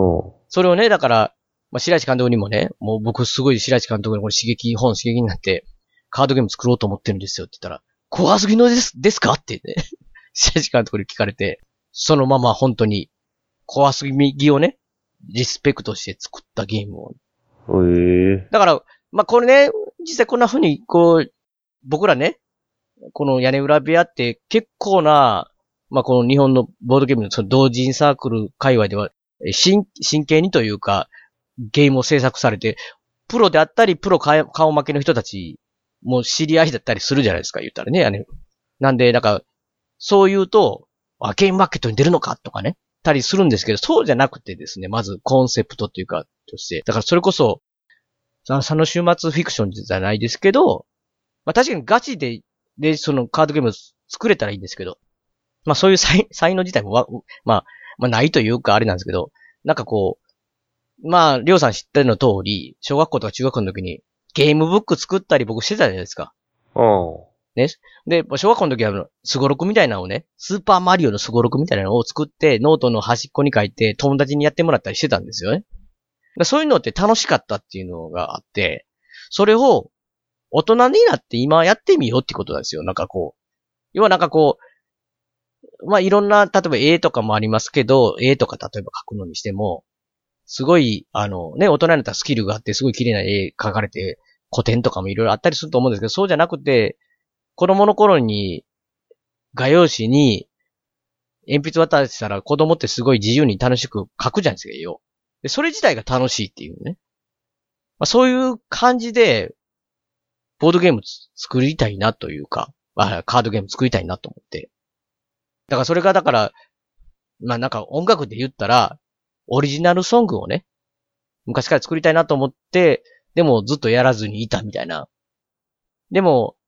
うん。 それをね、だから、まあ、白石監督にもね、もう僕すごい白石監督のこれ刺激、本刺激になって、カードゲーム作ろうと思ってるんですよって言ったら、怖すぎのです、ですかってね、白石監督に聞かれて、そのまま本当に、怖すぎをね、リスペクトして作ったゲームを。 へえ。 だから、まあ、これね、実際こんな風に、こう、僕らね、この屋根裏部屋って結構な、まあ、この日本のボードゲームのその同人サークル界隈では、真、真剣にというか、ゲームを制作されて、プロであったり、プロ顔負けの人たちも知り合いだったりするじゃないですか、言ったらね。あのなんで、なんか、そう言うと、あ、ゲームマーケットに出るのかとかね、たりするんですけど、そうじゃなくてですね、まずコンセプトっていうか、として。だからそれこそ、その週末フィクションじゃないですけど、まあ確かにガチで、で、そのカードゲーム作れたらいいんですけど、まあそういう才、才能自体もわ、まあ、まあないというかあれなんですけど、なんかこう、まあ、りょうさん知ってるの通り、小学校とか中学校の時にゲームブック作ったり僕してたじゃないですか。 うん。 ね。で、小学校の時は、スゴロクみたいなのをね、スーパーマリオのスゴロクみたいなのを作って、ノートの端っこに書いて、友達にやってもらったりしてたんですよね。そういうのって楽しかったっていうのがあって、それを大人になって今やってみようってことなんですよ。なんかこう。要はなんかこう、まあいろんな、例えば絵とかもありますけど、絵とか例えば描くのにしても、すごい、あのね、大人になったらスキルがあって、すごい綺麗な絵描かれて、古典とかもいろいろあったりすると思うんですけど、そうじゃなくて、子供の頃に、画用紙に、鉛筆渡したら子供ってすごい自由に楽しく描くじゃないですか、絵を。で、それ自体が楽しいっていうね。まあ、そういう感じで、ボードゲーム作りたいなというか、あ、カードゲーム作りたいなと思って。だからそれがだから、まあなんか音楽で言ったら、オリジナルソングをね、昔から作りたいなと思って、でもずっとやらずにいたみたいな。でも、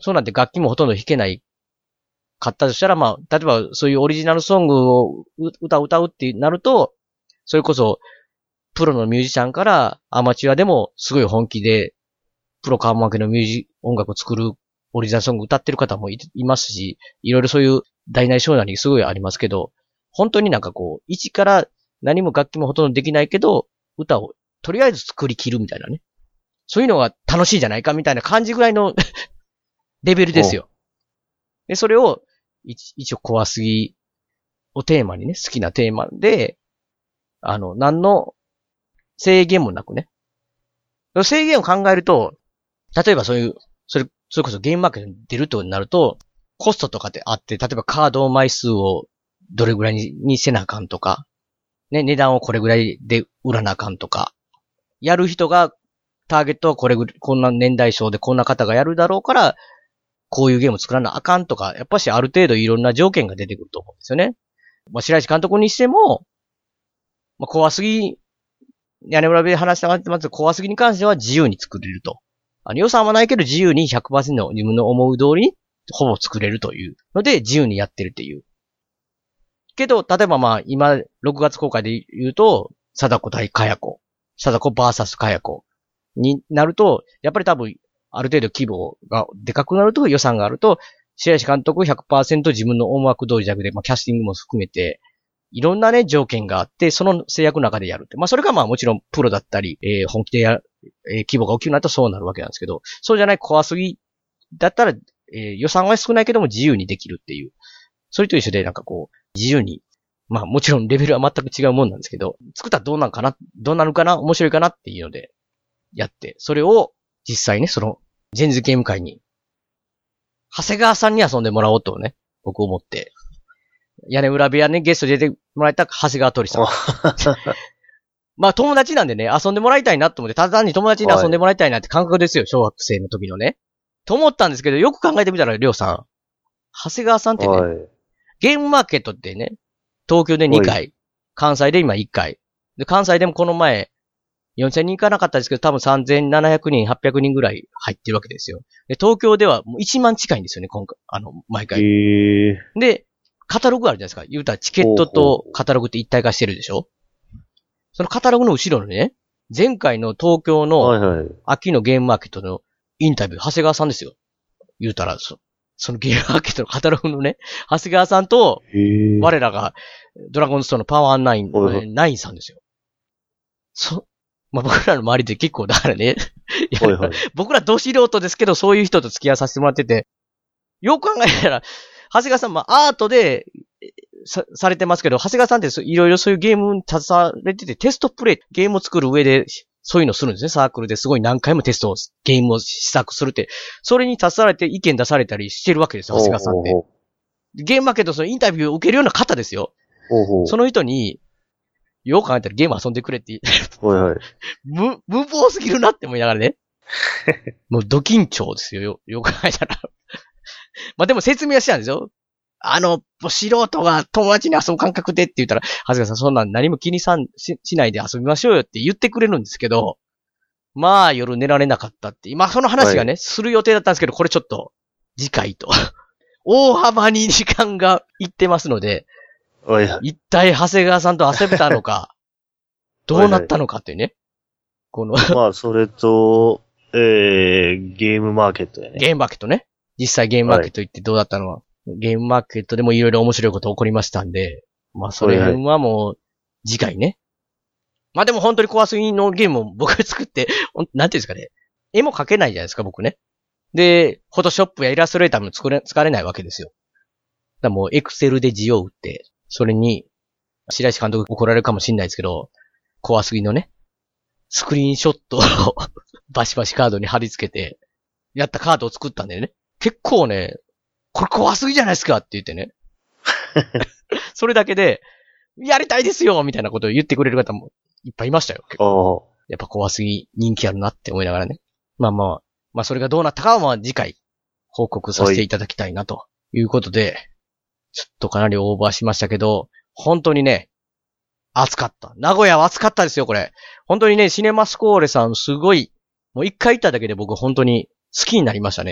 そうなんて楽器もほとんど弾けないかったとしたら、まあ、例えばそういうオリジナルソングを歌う歌うってなると、それこそ、プロのミュージシャンからアマチュアでもすごい本気で、プロ顔負けのミュージ、音楽を作るオリジナルソング歌ってる方も い, いますし、いろいろそういう大内小なりすごいありますけど、本当になんかこう、一から何も楽器もほとんどできないけど、歌をとりあえず作り切るみたいなね。そういうのが楽しいじゃないかみたいな感じぐらいのレベルですよ。で、それを、一応怖すぎをテーマにね、好きなテーマで、あの、何の制限もなくね。制限を考えると、例えばそういう、それ、それこそゲームマーケットに出るとなると、コストとかってあって、例えばカード枚数をどれぐらいに、にせなあかんとか、ね、値段をこれぐらいで売らなあかんとか、やる人が、ターゲットはこれぐらい、こんな年代層でこんな方がやるだろうから、こういうゲーム作らなあかんとか、やっぱしある程度いろんな条件が出てくると思うんですよね。まあ、白石監督にしても、まあ、怖すぎ、屋根裏で話したがってます怖すぎに関しては自由に作れると。あの予算はないけど自由に ひゃくパーセント 自分の思う通りにほぼ作れるというので自由にやってるっていう。けど、例えばまあ今ろくがつ公開で言うと、貞子対かや子、貞子バーサスかや子になると、やっぱり多分ある程度規模がでかくなると予算があると、白石監督 ひゃくパーセント 自分の思惑通りじゃなくて、まあキャスティングも含めて、いろんなね、条件があって、その制約の中でやるって。まあ、それがまあもちろんプロだったり、えー、本気でやる、えー、規模が大きくなるとそうなるわけなんですけど、そうじゃない怖すぎだったら、えー、予算は少ないけども自由にできるっていう。それと一緒でなんかこう、自由に、まあもちろんレベルは全く違うもんなんですけど、作ったらどうなんかな、どうなるかな、面白いかなっていうので、やって、それを実際ね、その、ジェンズゲーム会に、長谷川さんに遊んでもらおうとね、僕思って、屋根裏部屋ね、ゲストで出てもらえた長谷川鳥さん。まあ友達なんでね、遊んでもらいたいなと思って、ただ単に友達に遊んでもらいたいなって感覚ですよ、小学生の時のね。と思ったんですけど、よく考えてみたら、りょうさん。長谷川さんってね、ゲームマーケットってね、東京でにかい、関西で今いっかい。で、関西でもこの前、よんせんにんいかなかったですけど、多分さんぜんななひゃくにん、はっぴゃくにんぐらい入ってるわけですよ。で、東京ではもういちまん近いんですよね、今回、あの、毎回。 へー。 で、カタログあるじゃないですか。言うたらチケットとカタログって一体化してるでしょ。そのカタログの後ろのね、前回の東京の秋のゲームマーケットのインタビュー、長谷川さんですよ。言うたら、そ, そのゲームマーケットのカタログのね、長谷川さんと、我らがドラゴンストーンのパワーナイン、ナインさんですよ。そ、まあ、僕らの周りで結構だからね、いやはいはい、僕らど素人ですけど、そういう人と付き合わさせてもらってて、よく考えたら、長谷川さん、まあ、アートで、さ、されてますけど、長谷川さんっていろいろそういうゲームに携われてて、テストプレイ、ゲームを作る上で、そういうのするんですね。サークルですごい何回もテストを、ゲームを試作するって。それに携われて意見出されたりしてるわけですよ、長谷川さんって。おうおうゲームマーケットそのインタビューを受けるような方ですよ。おうおうその人に、よう考えたらゲーム遊んでくれっておいおい無、無謀すぎるなって思いながらね。もうド緊張ですよ、よ、よく考えたら。まあでも説明はしたんですよ。あの、素人が友達に遊ぶ感覚でって言ったら、長谷川さんそんなん何も気にさん し, しないで遊びましょうよって言ってくれるんですけど、まあ夜寝られなかったって。まあその話がね、はい、する予定だったんですけど、これちょっと次回と。大幅に時間がいってますので、おい一体長谷川さんと遊べたのか、どうなったのかってね。このまあそれと、えー、ゲームマーケットやね。 ゲームマーケットね。実際ゲームマーケット行ってどうだったのは、はい、ゲームマーケットでもいろいろ面白いこと起こりましたんで、まあそれはもう次回ね。まあでも本当に怖すぎのゲームを僕が作って、なんていうんですかね。絵も描けないじゃないですか、僕ね。で、フォトショップやイラストレーターも作れ、使われないわけですよ。だからもうエクセルで字を打って、それに、白石監督怒られるかもしれないですけど、怖すぎのね、スクリーンショットをバシバシカードに貼り付けて、やったカードを作ったんだよね。結構ね、これ怖すぎじゃないですかって言ってね。それだけで、やりたいですよみたいなことを言ってくれる方もいっぱいいましたよ。結構やっぱ怖すぎ人気あるなって思いながらね。まあまあ、まあそれがどうなったかはまあ次回報告させていただきたいなということで、ちょっとかなりオーバーしましたけど、本当にね、暑かった。名古屋は暑かったですよ、これ。本当にね、シネマスコーレさんすごい、もう一回行っただけで僕本当に好きになりましたね。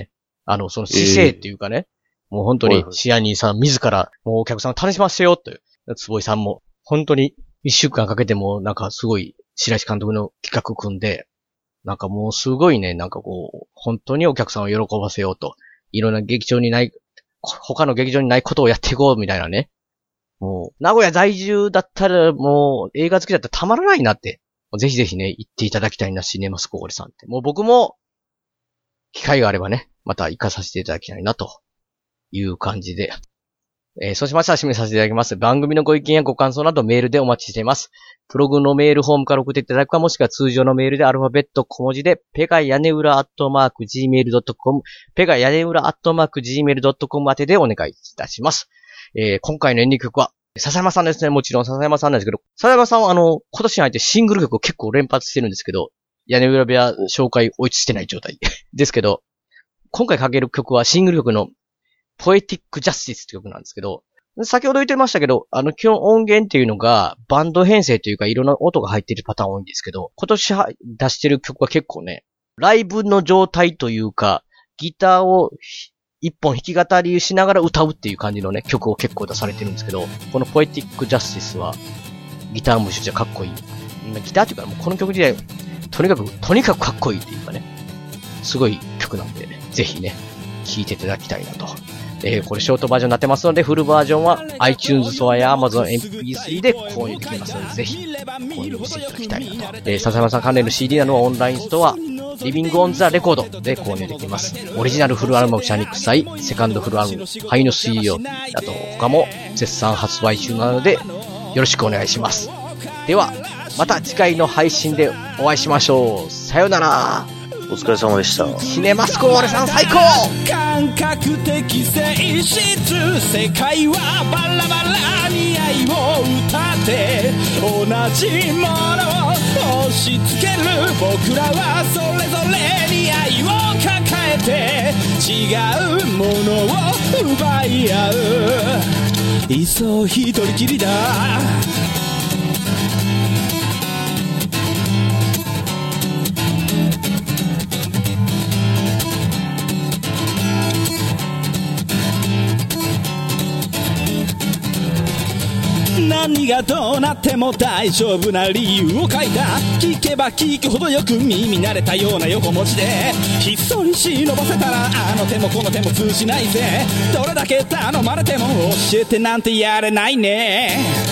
あの、その姿勢っていうかね、えー、もう本当にシアニーさん自ら、もうお客さん楽しませよという、坪井さんも、本当に一週間かけてもなんかすごい白石監督の企画組んで、なんかもうすごいね、なんかこう、本当にお客さんを喜ばせようと、いろんな劇場にない、他の劇場にないことをやっていこうみたいなね。もう、名古屋在住だったらもう映画好きだったらたまらないなって、ぜひぜひね、行っていただきたいな、シネマスコーレさんって。もう僕も、機会があればね、また行かさせていただきたいな、という感じで。えー、そうしましたら締めさせていただきます。番組のご意見やご感想などメールでお待ちしています。ブログのメールフォームから送っていただくか、もしくは通常のメールでアルファベット小文字で、ペガ屋根裏アットマーク ジーメールドットコム、ペガ屋根裏アットマーク ジーメールドットコム 宛てでお願いいたします。えー、今回のエンディング曲は、笹山さんですね。もちろん笹山さんなんですけど、笹山さんはあの、今年に入ってシングル曲を結構連発してるんですけど、屋根裏部屋紹介追いついてない状態ですけど、今回かける曲はシングル曲のポエティックジャスティスって曲なんですけど、先ほど言ってましたけど、あの基本音源っていうのがバンド編成というかいろんな音が入ってるパターン多いんですけど、今年出してる曲は結構ね、ライブの状態というか、ギターを一本弾き語りしながら歌うっていう感じのね、曲を結構出されてるんですけど、このポエティックジャスティスはギターも一緒じゃかっこいい。ギターっていうかもうこの曲自体、とにかく、とにかくかっこいいっていうかね、すごい曲なんでね、ぜひね、聴いていただきたいなと。えー、これショートバージョンになってますので、フルバージョンは iTunes ストアや Amazon エムピースリー で購入できますので、ぜひ購入していただきたいなと。えー、笹山さん関連の シーディー などはオンラインストア、リビングオンザレコードで購入できます。オリジナルフルアルバムシャニック祭、セカンドフルアルバム灰の水曜日、あと他も絶賛発売中なので、よろしくお願いします。では、また次回の配信でお会いしましょう。さよなら。 お疲れ様でした。 シネマスコーレさん最高。 感覚的性質、世界はバラバラに愛を歌って同じものを押し付ける。僕らはそれぞれに愛を抱えて違うものを奪い合う。いっそ一人きりだ。何がどうなっても大丈夫な理由を書いた。聞けば聞くほどよく耳慣れたような横文字でひっそり忍ばせたらあの手もこの手も通じないぜ。どれだけ頼まれても教えてなんてやれないね。